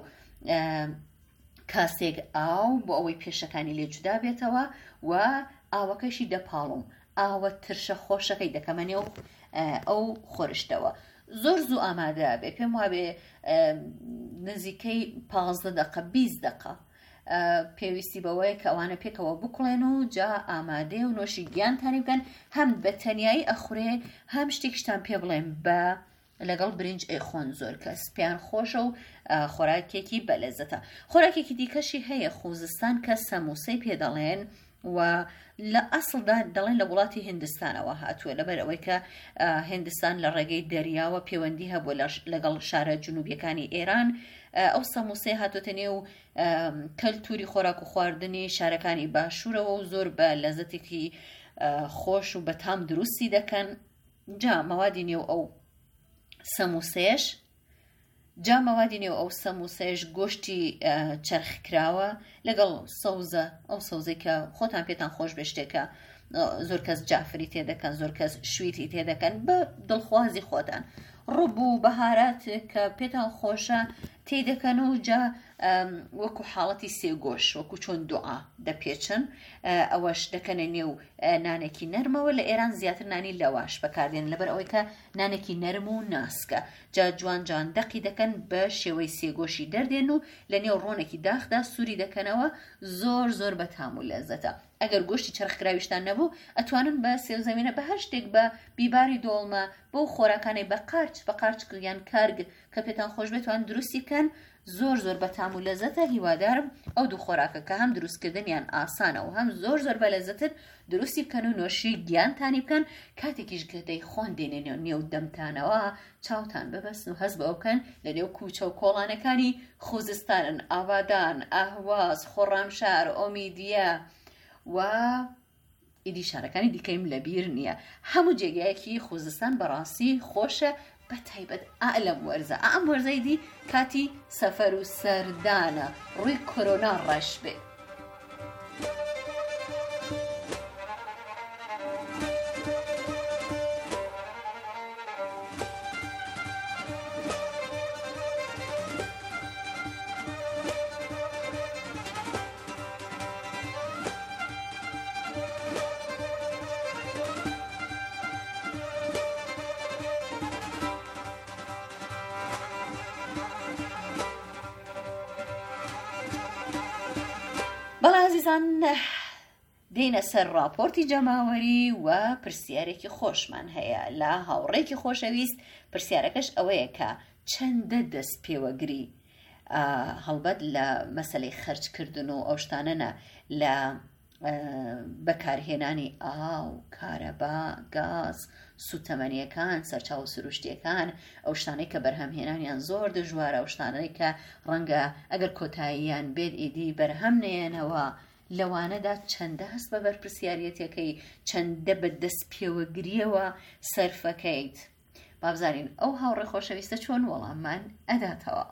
کاسێک ئاو بۆ ئەوەی پێشەکانی لێ جودا بێتەوە و ئاوەکەشی دەپاڵم، ئاوە ترشە خۆشەکەی دەکەمە نێو ئەو خۆرشتەوە. زۆر زوو ئامادە بێ، پێم وابێ نزیکەی 15 دقە 20 دقە پێویستی بەوەیە کە ئەوانە پێکەوە بکڵێن و جا ئامادەیە و نۆشی گیانتانی بکەن، هەم بە تەنیایی ئەخورێ هەم شتێکشتان پێ بڵێن بە لەگەڵ برنج ئەیخۆن زۆر کەس پێیان خۆشە و خۆراکێکی بەلەزەتە. خۆراکێکی دیکەشی هەیە خوزستان کە سەموسەی پێ دەڵێن و لە ئەسڵدا دەڵێن لە وڵاتی هیندستانەوە هاتووە، لەبەر ئەوەی کە هیندستان لە ڕێگەی دەریاوە پەیوەندی هەبووە لەگەڵ شارە جنوبیەکانی ئێران. ئەو سەموسەی هاتوۆتە نێو کەلتوری خۆراک و خواردنی شارەکانی باشوورەوە و زۆر بە لەزەتێکی خۆش و بەتام دروستی دەکەن. جا مەوادی نێو ئەو سەموسەیەش گۆشتی چرخکراوە لەگەڵ سەوزە، ئەو سەوزەی کە خۆتان پێتان خۆش بێ شتێکە، زۆر کەس جافری تێدەکەن، زۆر کەس شویتی تێدەکەن، بە دڵخوازی خۆتان ڕووب و بەهارات کە پێتان خۆشە تێدەکەن و جا وەکو حاڵەتی سێگۆش وەکو چۆن دوعا دەپێچن ئەوەش دەکەنە نێو نانێکی نەرمەوە لە ئێران زیاتر نانی لەواش بەکاردێن لەبەر ئەوەی کە نانێکی نەرم و ناسکە جا جوان دەقی دەکەن بە شێوەی سێگۆشی دەردێن و لە نێو ڕۆنێکی داخدا سووری دەکەنەوە زۆر بە تام و لەزەتە ئەگەر گۆشتی چرخکراویشتان نەبوو ئەتوانن بە سێوزەمینە بە هەر شتێک بە بیباری دۆڵمە بۆ خۆراکانەی بە قارچ یان کارگ کە پێتان خۆش بێتوان دروستی بکەن زۆر بە تام و لەزەتە هیوادارم ئەو دوو خۆراکە کە هەم دروستکردنیان ئاسانە و هەم زۆر بە لەزەتر دروستی بکەن و نۆشی گیانتانی بکەن کاتێکیش گەدەی خۆن دێنێنەوە نێو دەمتانەوە چاوتان ببەستن و هەست بەوە بکەن لە نێو کوچە و کۆڵانەکانی خوزستانن ئاوادان ئاهواز خۆڕامشار ئۆمیدیە و ئیدی شارەکانی دیکەیم لەبیر نییە هەموو جێگایەکی خوزستان بەڕاستی خۆشە بە تایبەت ئەلەم وەرزە ئەم وەرزەیدی کاتی سەفەر و سەردانە ڕووی کۆرۆنا ڕەش بێ بەڵێ عزیزان دێنە سەر راپۆرتی جەماوەری و پرسیارێکی خۆشمان هەیە لە هاوڕێکی خۆشەویست پرسیارەکەش ئەوەیە کە چەندە دەست پێوەگری هەڵبەت لە مەسەلەی خەرجکردن و ئەو شتانەنە لە بەکارهێنانی ئاو کارەبا گاز سوتەمەنیەکان سەرچاو سروشتیەکان ئەو شتانەی کە بەرهەمهێنانیان زۆر دژوارە ئەو شتانەی کە ڕەنگە ئەگەر کۆتاییان بێت ئیدی بەرهەم نێنەوە لەوانەدا چەندە هەست بە بەرپرسیارەتەکەی چەندە بە دەست پێوەگریەوە سەرفەکەیت بابزارین ئەو هاوڕێ خۆشەویستە چۆن وەڵاممان ئەداتەوە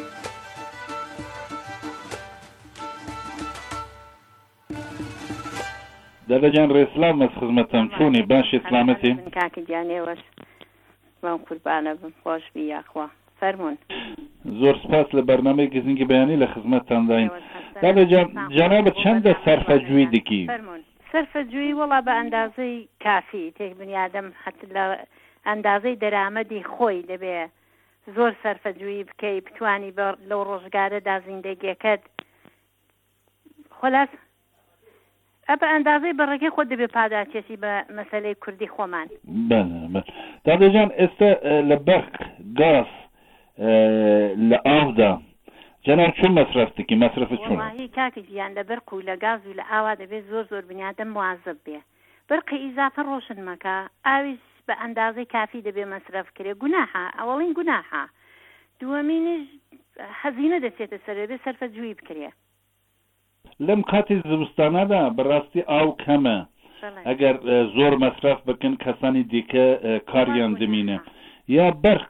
دەبەجان ڕێسلام مەس خزمەتم چوونی باشی سلامەتی کاکی جانێوەش بەم قوربانە بم خۆش بی یاخوا فەرمونون زۆر سپاس لە بەرنامەی گزنگی بەیانی لە خزمەتتان داین دەبەجان جانابەت چەندە سەرفەجووی دکی سەرفەجووی وەڵا بە ئەندازەی کافی تێک بنیادەم حەت لە ئەندازەی دەرامەدی خۆی دەبێ زۆر سەرفەجووی بکەی بتوانی لەو ڕۆژگارەدا زیندەگیەکەت خلاص ئەبە ئەندازەی بەڕێکی خۆ دەبێ پاداچێسی بە مەسەلەی کوردی خۆمان دادەجان ئێستا لە بەرق گاز لە ئاودا جەناب چۆن مەسرەفتێکی مەسرەفت چۆن وڵاهی کاکی گیان لە بەرق و لە گاز و لە ئاوا دەبێت زۆر بنیادەم موازب بێ بەرقی ئیزافە ڕۆشن مەکە ئاویش بە ئەندازەی کافی دەبێ مەسرەف کرێ گوناحە ئەوەڵین گوناحە دووەمینش هەزینە دەچێتە سەر دەبێ سەرفەجووی بکرێ لەم کاتی زستانەدا بەڕاستی ئاو کەمە ئەگەر زۆر مەسرف بکەن کەسانی دیکە کاریان دمینە یا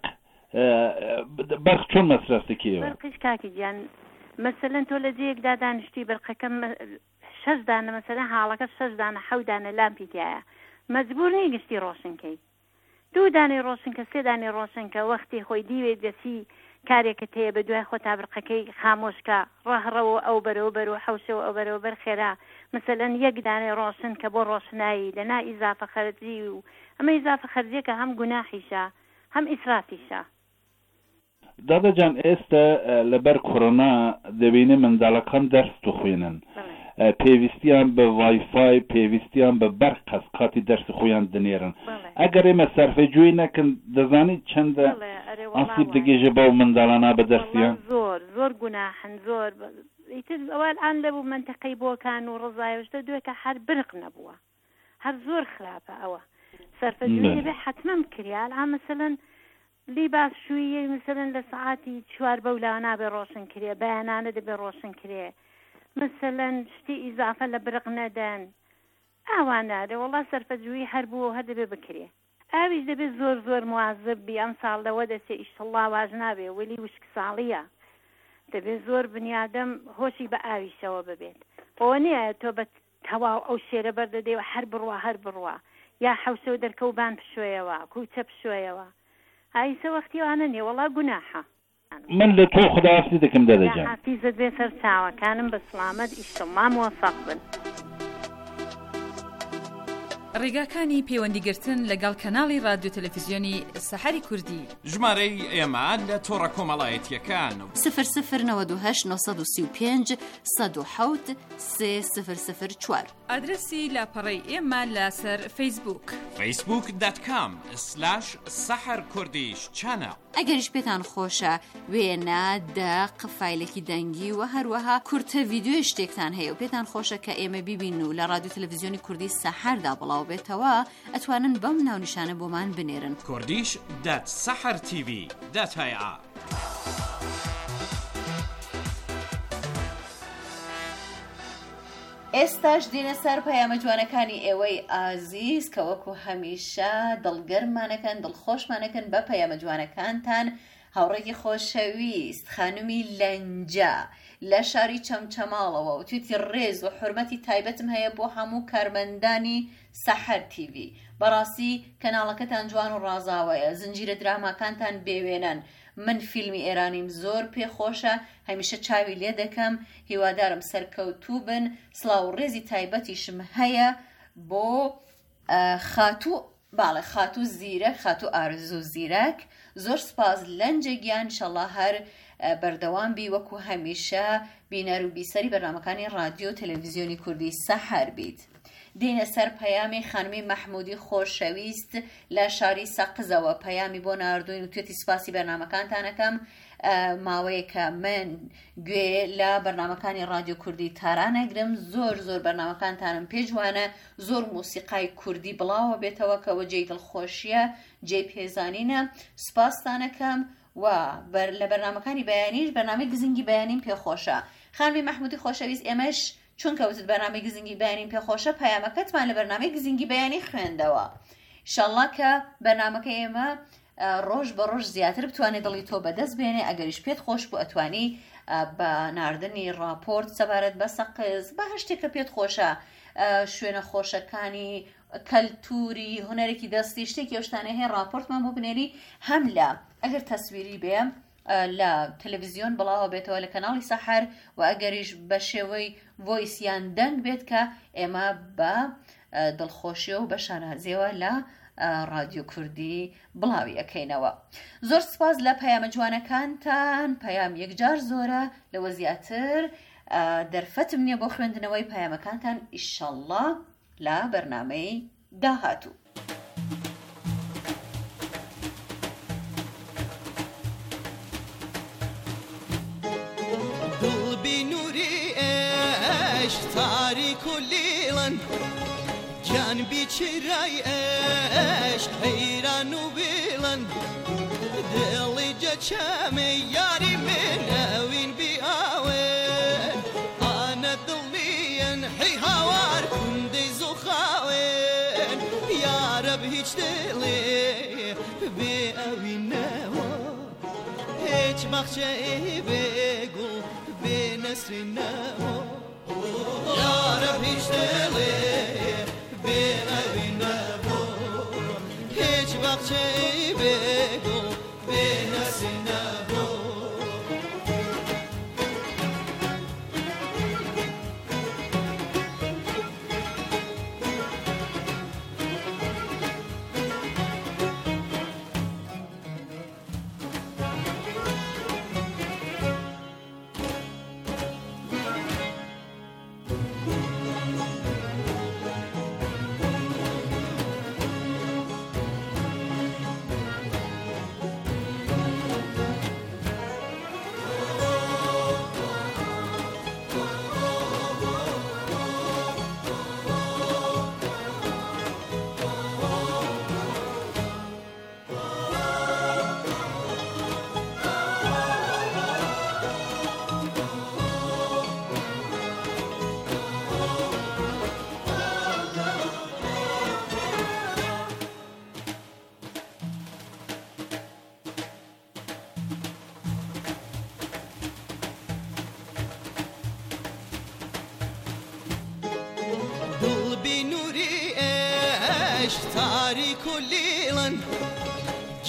بەرق چۆن مەسرفتێکیەوە بەرقیش کاکی گیان مەسەلەن تۆ لە جەیەکدا دانیشتی بەرقەکەم 6 دانە مەسەلەن حاڵەکە 6 دانە 7 دانە لامپی تایە مەجبور نی گشتی ڕۆشنکەی 2 دانەی ڕۆشنکە 3 دانەی ڕۆشنکە وەختی خۆی دیوێ دەسی کارێکت هەیە بە دوای خۆ تا بڕقەکەی خامۆشکە ڕاهڕەوە ئەو بەرەوبەر و حوشەوە ئەو بەرەوبەر خێرا مەسەلەن 1 دانەی ڕۆشن کە بۆ ڕۆشنایی لەنا ئیزافە خەرجی و ئەمە ئیزافە خەرجیەکە هەم گوناحیشە هەم ئیسرافیشە دادەجان ئێستا لەبەر کۆڕۆنا دەبینێ منداڵەکان دەرس دەخوێنن پێویستیان بە وایفای پێویستیان بە بەرق هەست کاتی دەرسی خۆیان دەنێرن ئەگەر ئێمە سەرفەجووی نەکەن دەزانیت چەندە ئاسیب دەگێژە بەو منداڵانە بە دەرسیان زۆر گوناحن زۆر ئەوان ئان لەبوو منتەقەی بۆکان و ڕزایشتە دوێکە هەر برق نەبووە هەر زۆر خراپە ئەوە سەرفەجووی بێ حتمما بکریال مەسەلەن لیباس شوویە مثلەن لە سعاتی 4 بەولا نابێ ڕۆشن کرێ بەیانانە دەبێ ڕۆشن کرێ مثلەن شتی ئیزافە لە برق نەدەن ئاوانارە وەڵا سەرفەجووی هەر بووە هەر دەبێ بکرێ ئاویش دەبێت زۆر موازب بی ئەم ساڵەوە دەسێ ئیشتەڵڵا واژ نابێ وەلی وشک ساڵیە دەبێت زۆر بنیادەم هۆشی بە ئاویشەوە ببێت ئەوە نییە تۆ بە تەواو ئەو شێرە بەردەدەیەوە هەر بڕوە یا حەوسە و دەرکەوبان پشوێەوە کوچە پشوێەوە ئایسە وەختیوانە نیە وەڵا گوناحە من لە تۆ خوداحافزی دەکەم دەدەجان. حافیزت بێ سەر چاوەکانم بە سڵامەت ئیشتڵما موفەق بن. ڕێگاکانی پەیوەندیگرتن لەگەڵ کەناڵی رادیۆ تەلەڤیزیۆنی سەحەری کوردی. ژمارەی ئێمە لە تۆڕە کۆمەڵایەتیەکان 0092 935 107 3004. ئادرسی لاپەڕەی ئێمە لەسەر فەیسبووک facebook.com/saharkurdish ئەگەریش پێتان خۆشە وێنە دەق فایلێکی دەنگی و هەروەها کورتە ڤیدیۆی شتێکتان هەیە و پێتان خۆشە کە ئێمە بیبین و لە رادیۆ تەلەڤیزیۆنی کوردی سەحەردا بڵاو بێتەوە ئەتوانن بەم ناونیشانە بۆمان بنێرن. kurdish.sahartv.ir. ئێستاش دێنە سەر پەیامە جوانەکانی ئێوەی ئازیز کە وەکو هەمیشە دڵگەرمانەکەن دڵخۆشمانەکەن بە پەیامە جوانەکانتان. هاوڕێکی خۆشەویست خانومی لەنجە لە شاری چەمچەماڵەوە و تویتی ڕێز و حورمەتی تایبەتم هەیە بۆ هەموو کارمەندانی سەحەر تیڤی. بەڕاستی کەناڵەکەتان جوان و ڕازاوەیە، زنجیرە دراماکانتان بێوێنن. من فیلمی ئێرانیم زۆر پێخۆشە، هەمیشە چاوی لێ دەکەم، هیوادارم سەرکەوتوو بن. سڵاو و ڕێزی تایبەتیشم هەیە بۆ خاتوو زیرەک، خاتوو ئارزوو زیرەک. زۆر سپاس لەنجێگیان، ئینشەڵڵا هەر بەردەوام بی وەکو هەمیشە بینەر و بیسەری بەرنامەکانی رادیۆ تەلەڤیزیۆنی کوردی سەحەر بیت. دێنە سەر پەیامی خانمی مەحمودی خۆشەویست لە شاری سەقزەوە. پەیامی بۆ ناردوین و توێتی سپاسی بەرنامەکانتانەکەم. ماوەیەکە من گوێ لە بەرنامەکانی رادیۆ کوردی تارانەگرم. زۆر بەرنامەکانتانم پێجوانە، زۆر موسیقای کوردی بڵاوە بێتەوە کەەوە جێی دڵخۆشیە، جێی پێزانینە. سپاستانەکەم و لە بەرنامەکانی بەیانیش بەرنامەی گزنگی بەیانیم پێخۆشە. خانمی مەحمودی خۆشەویست، ئێمەش چون کەوتت بەرنامەی گزنگی بەیانیم پێخۆشە، پەیامەکەتمان لە بەرنامەی گزنگی بەیانی خوێندەوە. ئینشەڵڵا کە بەرنامەکە ئێمە ڕۆژ بە ڕۆژ زیاتر بتوانێت دڵی تۆ بەدەست بێنێ. ئەگەریش پێت خۆش بوو ئەتوانی بە ناردنی راپۆرت سەبارەت بە سەقز بە هەر شتێک کە پێت خۆشە، شوێنە خۆشەکانی کەلتوری هونەرێکی دەستی شتێکی ئەوشتانە هەیە راپۆرتمان بۆ بنێری. هەم لە ئەگەر تەسویری بێ لە تەلەڤیزیۆن بڵاوە بێتەوە لە کەناڵی سەحەر و ئەگەریش بە شێوەی ڤۆیسیان دەنگ بێت کە ئێمە بە دڵخۆشیە و بە شانازیەوە لە رادیۆ کوردی بڵاوی ئەەکەینەوە. زۆر سپاس لە پەیامە جوانەکانتان. پەیام یەکجار زۆرە، لەوە زیاتر دەرفەتم نییە بۆ خوێندنەوەی پەیامەکانتان ئیشەڵڵا لە بەرنامەی داهاتوو. تاریک و لیلن جان بیچرای عشق حیران و بیلن دلی جچم یاری من اوین بی آوین آنا دلین حی هاوار کندی زخاوین یا رب هیچ دلی بی اوین نوا هیچ مخچه بگو بی نسر نوا یا رب هیچ دلی بین اوین نبو هیچ بخچه بگو بین اسی نبو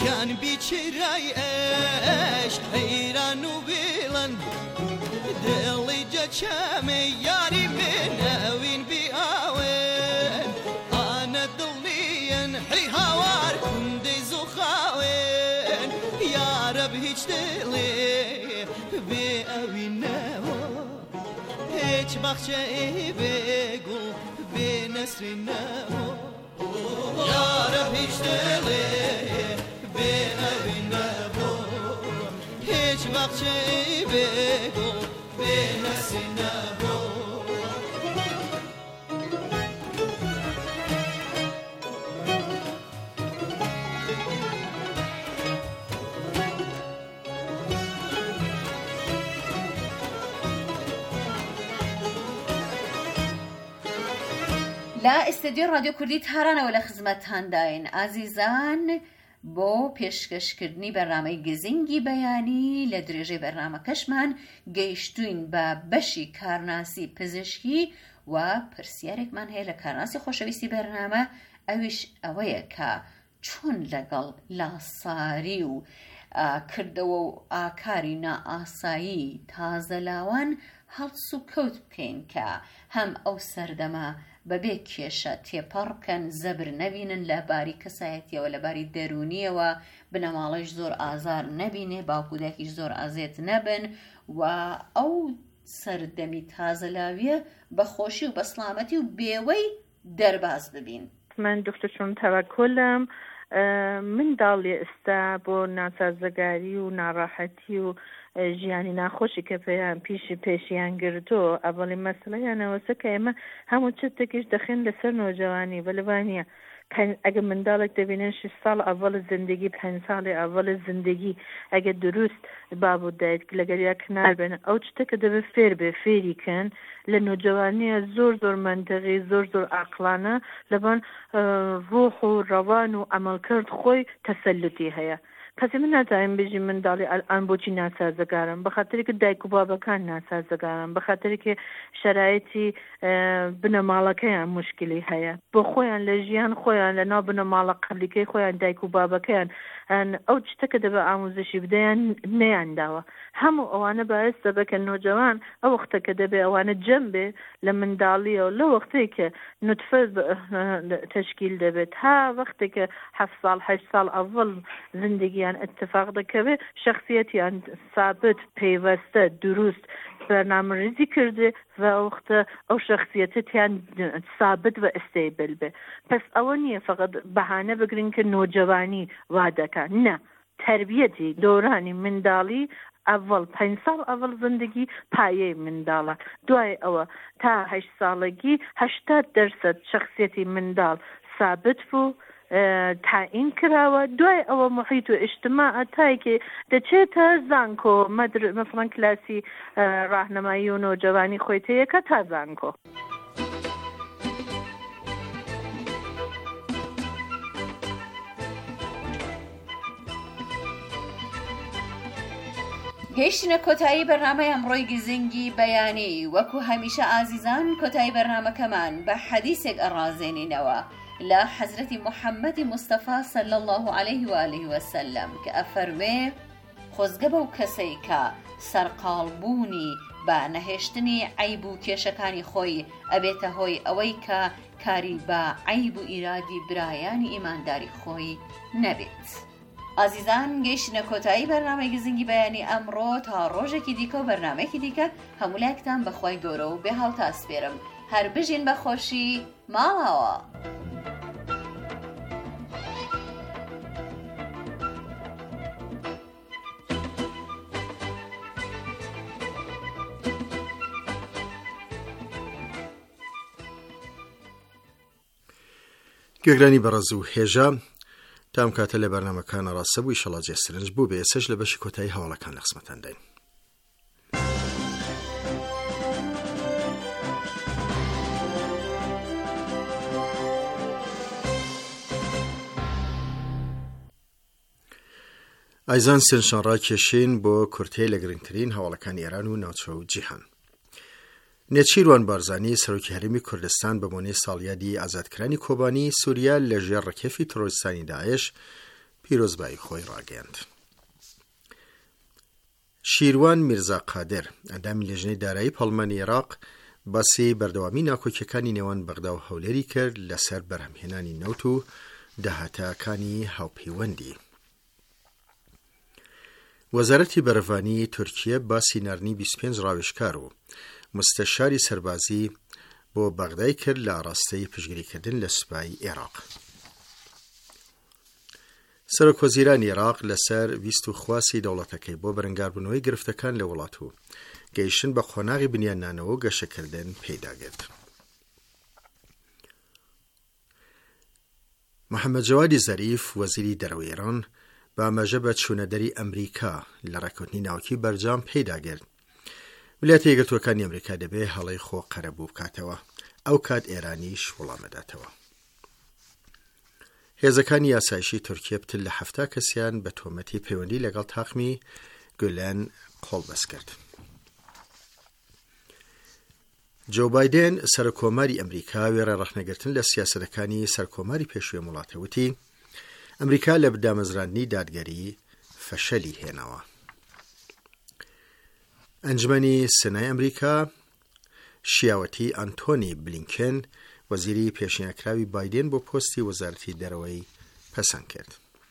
گیان بیچرای عشق حیران و بیلند دلی جچمه یاری بنوین بی آوین آن دلین حی هوار کندی زخاوین یا رب هیچ دلی بی آوین نو هیچ بخشه بگو بی نسری نو یا رب هیچ دلی بی آوین نو هیچ بخشه بگو بی نسری نو لا ئێستدیۆ رادیۆ کوردی تارانەوە لە خزمەتتانداین ئازیزان بۆ پێشکەشکردنی بەرنامەی گزینگی بەیانی لە درێژەی بەرنامەکەشمان گەیشتوین بە بەشی کارناسی پزیشکی و پرسیارێکمان هەیە لە کارناسی خۆشەویستی بەرنامە ئەویش ئەوەیە کە چۆن لەگەڵ لاساری و کردەوە و ئاکاری نائاسایی تازەلاوان هەڵس و کەوت بکەین کە هەم ئەو سەردەمە بەبێ کێشە تێپەڕ بکەن زەبر نەبینن لە باری کەسایەتیەوە لە باری دەرونیەوە بنەماڵەش زۆر ئازار نەبینێ باوکوداکیش زۆر ئازێت نەبن و ئەو سەردەمی تازەلاویە بە خۆشی و بە سڵامەتی و بێوەی دەرباز ببین. من دکتر چۆن تەوەکۆلم منداڵی ئێستا بۆ ناسازگاری و ناڕاحەتی و ژیانی ناخۆشی کە پێیان پێشیان گرتۆ ئەوەڵی مەسلەیانەوەسە کە ئێمە هەموو چتێکیش دەخێن لەسەر نۆجوانی بەلەوانە ئەگە منداڵێک دەبینن 6 ساڵ ئەوەڵ زندگی 5 ساڵی ئەوەڵ زندگی ئەگە دروست بابودایت لەگەریا کنار بێن ئەو شتێکە دەبێت فێر بێ فێریکەن لە نۆجوانیە زۆر زۆر منتەقی زۆر زۆر عاقلانە لەبان ڕۆح و ڕەوان و ئەمەلکرد خۆی تەسەلوتی هەیە. کەسی من ناتوانم بێژی منداڵی ئەلان بۆچی ناسازگارم بە خاطرێکی دایک و بابەکان ناسازگارم بە خاطرێکی شرایەتی بنەماڵەکەیان مشکلی هەیە بۆ خۆیان لە ژیان خۆیان لە ناو بنەماڵە قبلیکەی خۆیان دایک و بابەکەیان ئەو شتەکە دەبە ئاموزشی بدەیان نەیانداوە هەموو ئەوانە باعث دەبە کە نۆجەوان ئەو وەختەکە دەبێ ئەوانە جەم بێ لە منداڵیەوە لە وەختەی کە نوتفە تشکیل دەبێت تا وەختێکە 7 ساڵ 8 ساڵ ئەوڵ زندگیان اتفاق دەکەوێت شخصیەتیان ثابت پەیوەستە دروست بەرنامەڕێزی کرده و وەختە ئەو شخصیەتیان ثابت و ئستیبل بێ پس ئەوە نییە فقط بەهانە بگرین کە نۆجەوانی وا دەکەن نه تربیەتی دۆرانی منداڵی ئەوڵ 5 ساڵ ئەوڵ زندگی پایەی منداڵە دوای ئەوە تا 8 ساڵگی 80% شخصیەتی منداڵ ثابت بوو تعیین کراوە دوای ئەوە محیط و ئیجتیماع تایکێ دەچێتە زانکۆ مثلا کلاسی ڕاهنمایی و نۆجەوانی خۆی تەیەکە تا زانکۆ. گەیشتنە کۆتایی بەرنامەی ئەمڕۆی گزینگی بەیانی وەکو هەمیشە ئازیزان کۆتایی بەرنامەکەمان بە حەدیثێک ئەڕازێنینەوە لە حەزرەتی محەممەدی مستەفا صلی الله عليه و آله وسلم کە ئەفەرمێ خۆزگە بەو کەسەی کە سەرقاڵبوونی بە نەهێشتنی عەیب و کێشەکانی خۆی ئەبێتە هۆی ئەوەی کە کاری بە عەیب و ئیرادی برایانی ئیمانداری خۆی نەبێت. ئازیزان گەیشتنە کۆتایی بەرنامەی گزینگی بەیانی ئەمڕۆ تا ڕۆژێکی دیکە و بەرنامەیەکی دیکە هەموو لایەکتان بەخوای گەورە و بێ هاوتاسپێرم هەر بژین بە خۆشی ماڵەوە. گوێگرانی بەڕێز و هێژە تام کاتە لە بەرنامەکانە ڕاستەبووی شەڵاجێ سرنج بوو بێ ئێسش لە بەشی کۆتایی هەواڵەکان لە خزمەتان داین. ئایزان سێنشان ڕاکێشین بۆ کورتەی لە گرنگترین هەواڵەکانی ئێران و ناوچە و جیهان. نێچیروان بارزانی سەرۆکی هەرێمی کوردستان بە بۆنەی ساڵیادی ئازادکرانی کۆبانی سووریا لە ژێر ڕکێفی تۆرۆریستانی داعش پیرۆزبایی خۆی ڕاگەیاند. شیروان میرزا قادر ئەندامی لێژنەی دارایی پەڵمانی عێراق باسی بەردەوامی ناکۆکیەکانی نێوان بەغدا و هەولێری کرد لەسەر بەرهەمهێنانی نەوت و داهاتەکانی هاوپەیوەندی. وەزارەتی بەرەڤانی تورکیە باسی ناردنی 25 ڕاوێژکار و مستەشاری سەربازی بۆ بەغدای کرد لە ئاراستەی پشتگیریکردن لە سوپای عێراق. سەرۆکوەزیرانی عێراق لەسەر ویست و خواسی دەوڵەتەکەی بۆ بەرەنگاربوونەوەی گرفتەکان لە وڵات و گەیشتن بە خۆناغی بنیاننانەوە و گەشەکردن پێداگرت. محەممەد جەوادی زەریف وەزیری دەرەوەی ئێران بە ئاماژە بە چوونەدەری ئەمریکا لە ڕێکوتنی ناوکی بەرجام پێداگرت ویلایەتە یەکگرتووەکانی ئەمریکا دەبێ هەڵەی خۆ قەرەبوو بکاتەوە، ئەو کات ئێرانیش وەڵامەداتەوە. هێزەکانی یاسایشی تورکیە بتر لە 70 کەسیان بە تۆمەتی پەیوەندی لەگەڵ تاقمی گولان قۆڵبەست کرد. جو بایدن سەرکۆماری ئەمریکا وێرە ڕەخنەگرتن لە سیاسەتەکانی سەرکۆماری پێشوێ وڵاتەوەتی ئەمریکا لە بدامەزراندنی دادگەری فەشەلی هێناوە. ئەنجمەنی سنای ئەمریکا شیاوەتی ئەنتۆنی بلینکن وەزیری پێشنیارکراوی بایدن بۆ پۆستی وەزارەتی دەرەوەی پەسەند کرد.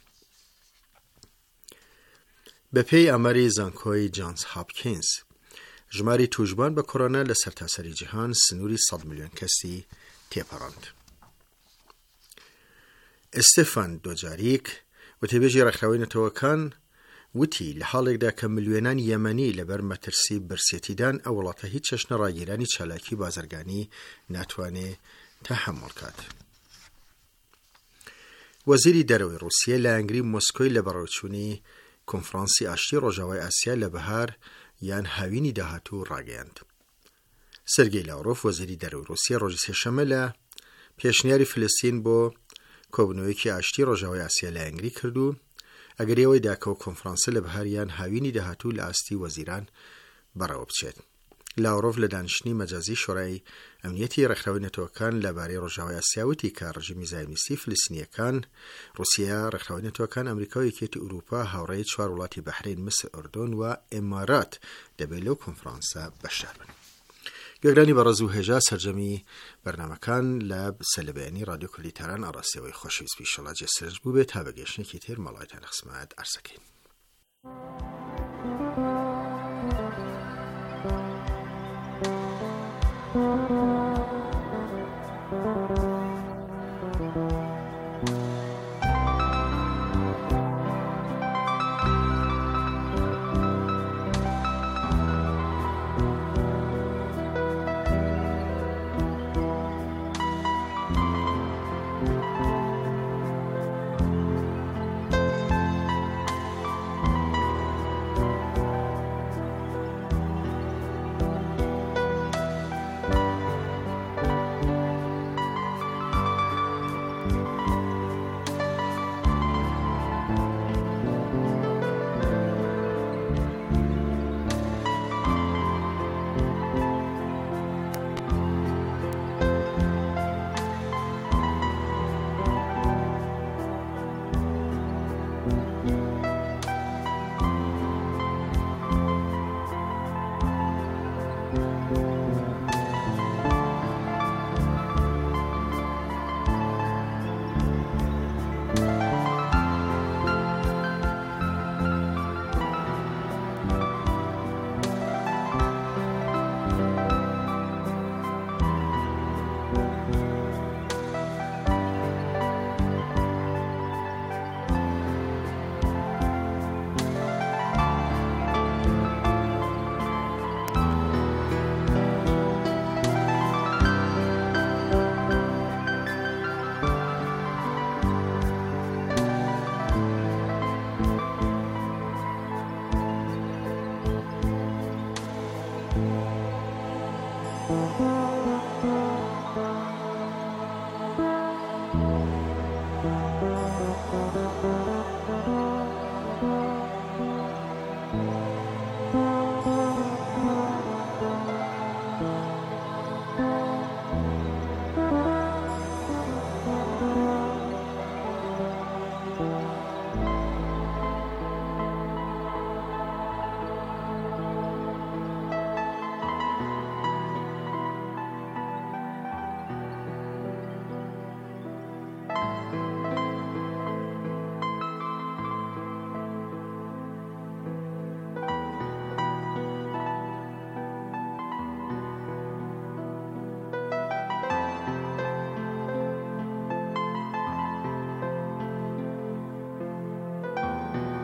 بەپێی ئاماری زانکۆی جانس هاپکینز ژماری توشبان بە کۆرۆنا لە سەرتاسەری جیهان سنووری 100 ملیۆن کەسی تێپەڕاند. ئستێفان دۆجاریک وتێبێژی ڕێکخراوەی نەتەوەکان وتی لە حاڵێکدا کە ملیۆنان یەمەنی لەبەر مەترسی برسێتیدان ئەو وڵاتە هیچ چەشنە ڕاگیرانی چالاکی بازرگانی ناتوانێت تەحەمموڵ کات. وەزیری دەرەوەی رووسیە لە ئەنگری مۆسکۆی لە بەڕێوەچوونی کۆنفرانسی ئاشتی ڕۆژاوای ئاسیا لە بەهار یان هاوینی داهاتوو ڕاگەیاند. سەرگێی لاڤڕۆڤ وەزیری دەرەوەی رووسیا ڕۆژی سێشەمە لە پێشنیاری فلستین بۆ کۆبنەوەیەکی ئاشتی ڕۆژاوای ئاسیا لە ئەنگری کرد و ئەگەریەوەی داکەوە کۆنفرانسە لە بەهاریان هاوینی داهاتوو لە ئاستی وەزیران بەڕەوە بچێت. لاڤڕۆڤ لە دانیشتنی مەجازی شۆڕای ئەمنیەتی ڕێکخراوەی نەتەوەکان لەبارەی ڕۆژاوای ئاسیاوتی کە ڕژیمی زایۆنیستی فلستینیەکان رووسیا ڕێکخراوەی نەتەوەکان ئەمریکا و یەکێتی ئوروپا هاوڕێی 4 وڵاتی بەحرین، مسر، ئوردن و ئێمارات دەبێت لەو کۆنفرانسە بەشدار بن. گوێگرانی بەڕێز و هێژا سەرجەمی بەرنامەکان لە سەلەبەیانی ڕادیۆ کوردی تاران ئاڕاستیەوەی خۆشەویست پیشەڵا جێسرج بوو بێت تا بەگەشتێکی تر مەڵایەتان خزمەت ئەرسەکەین.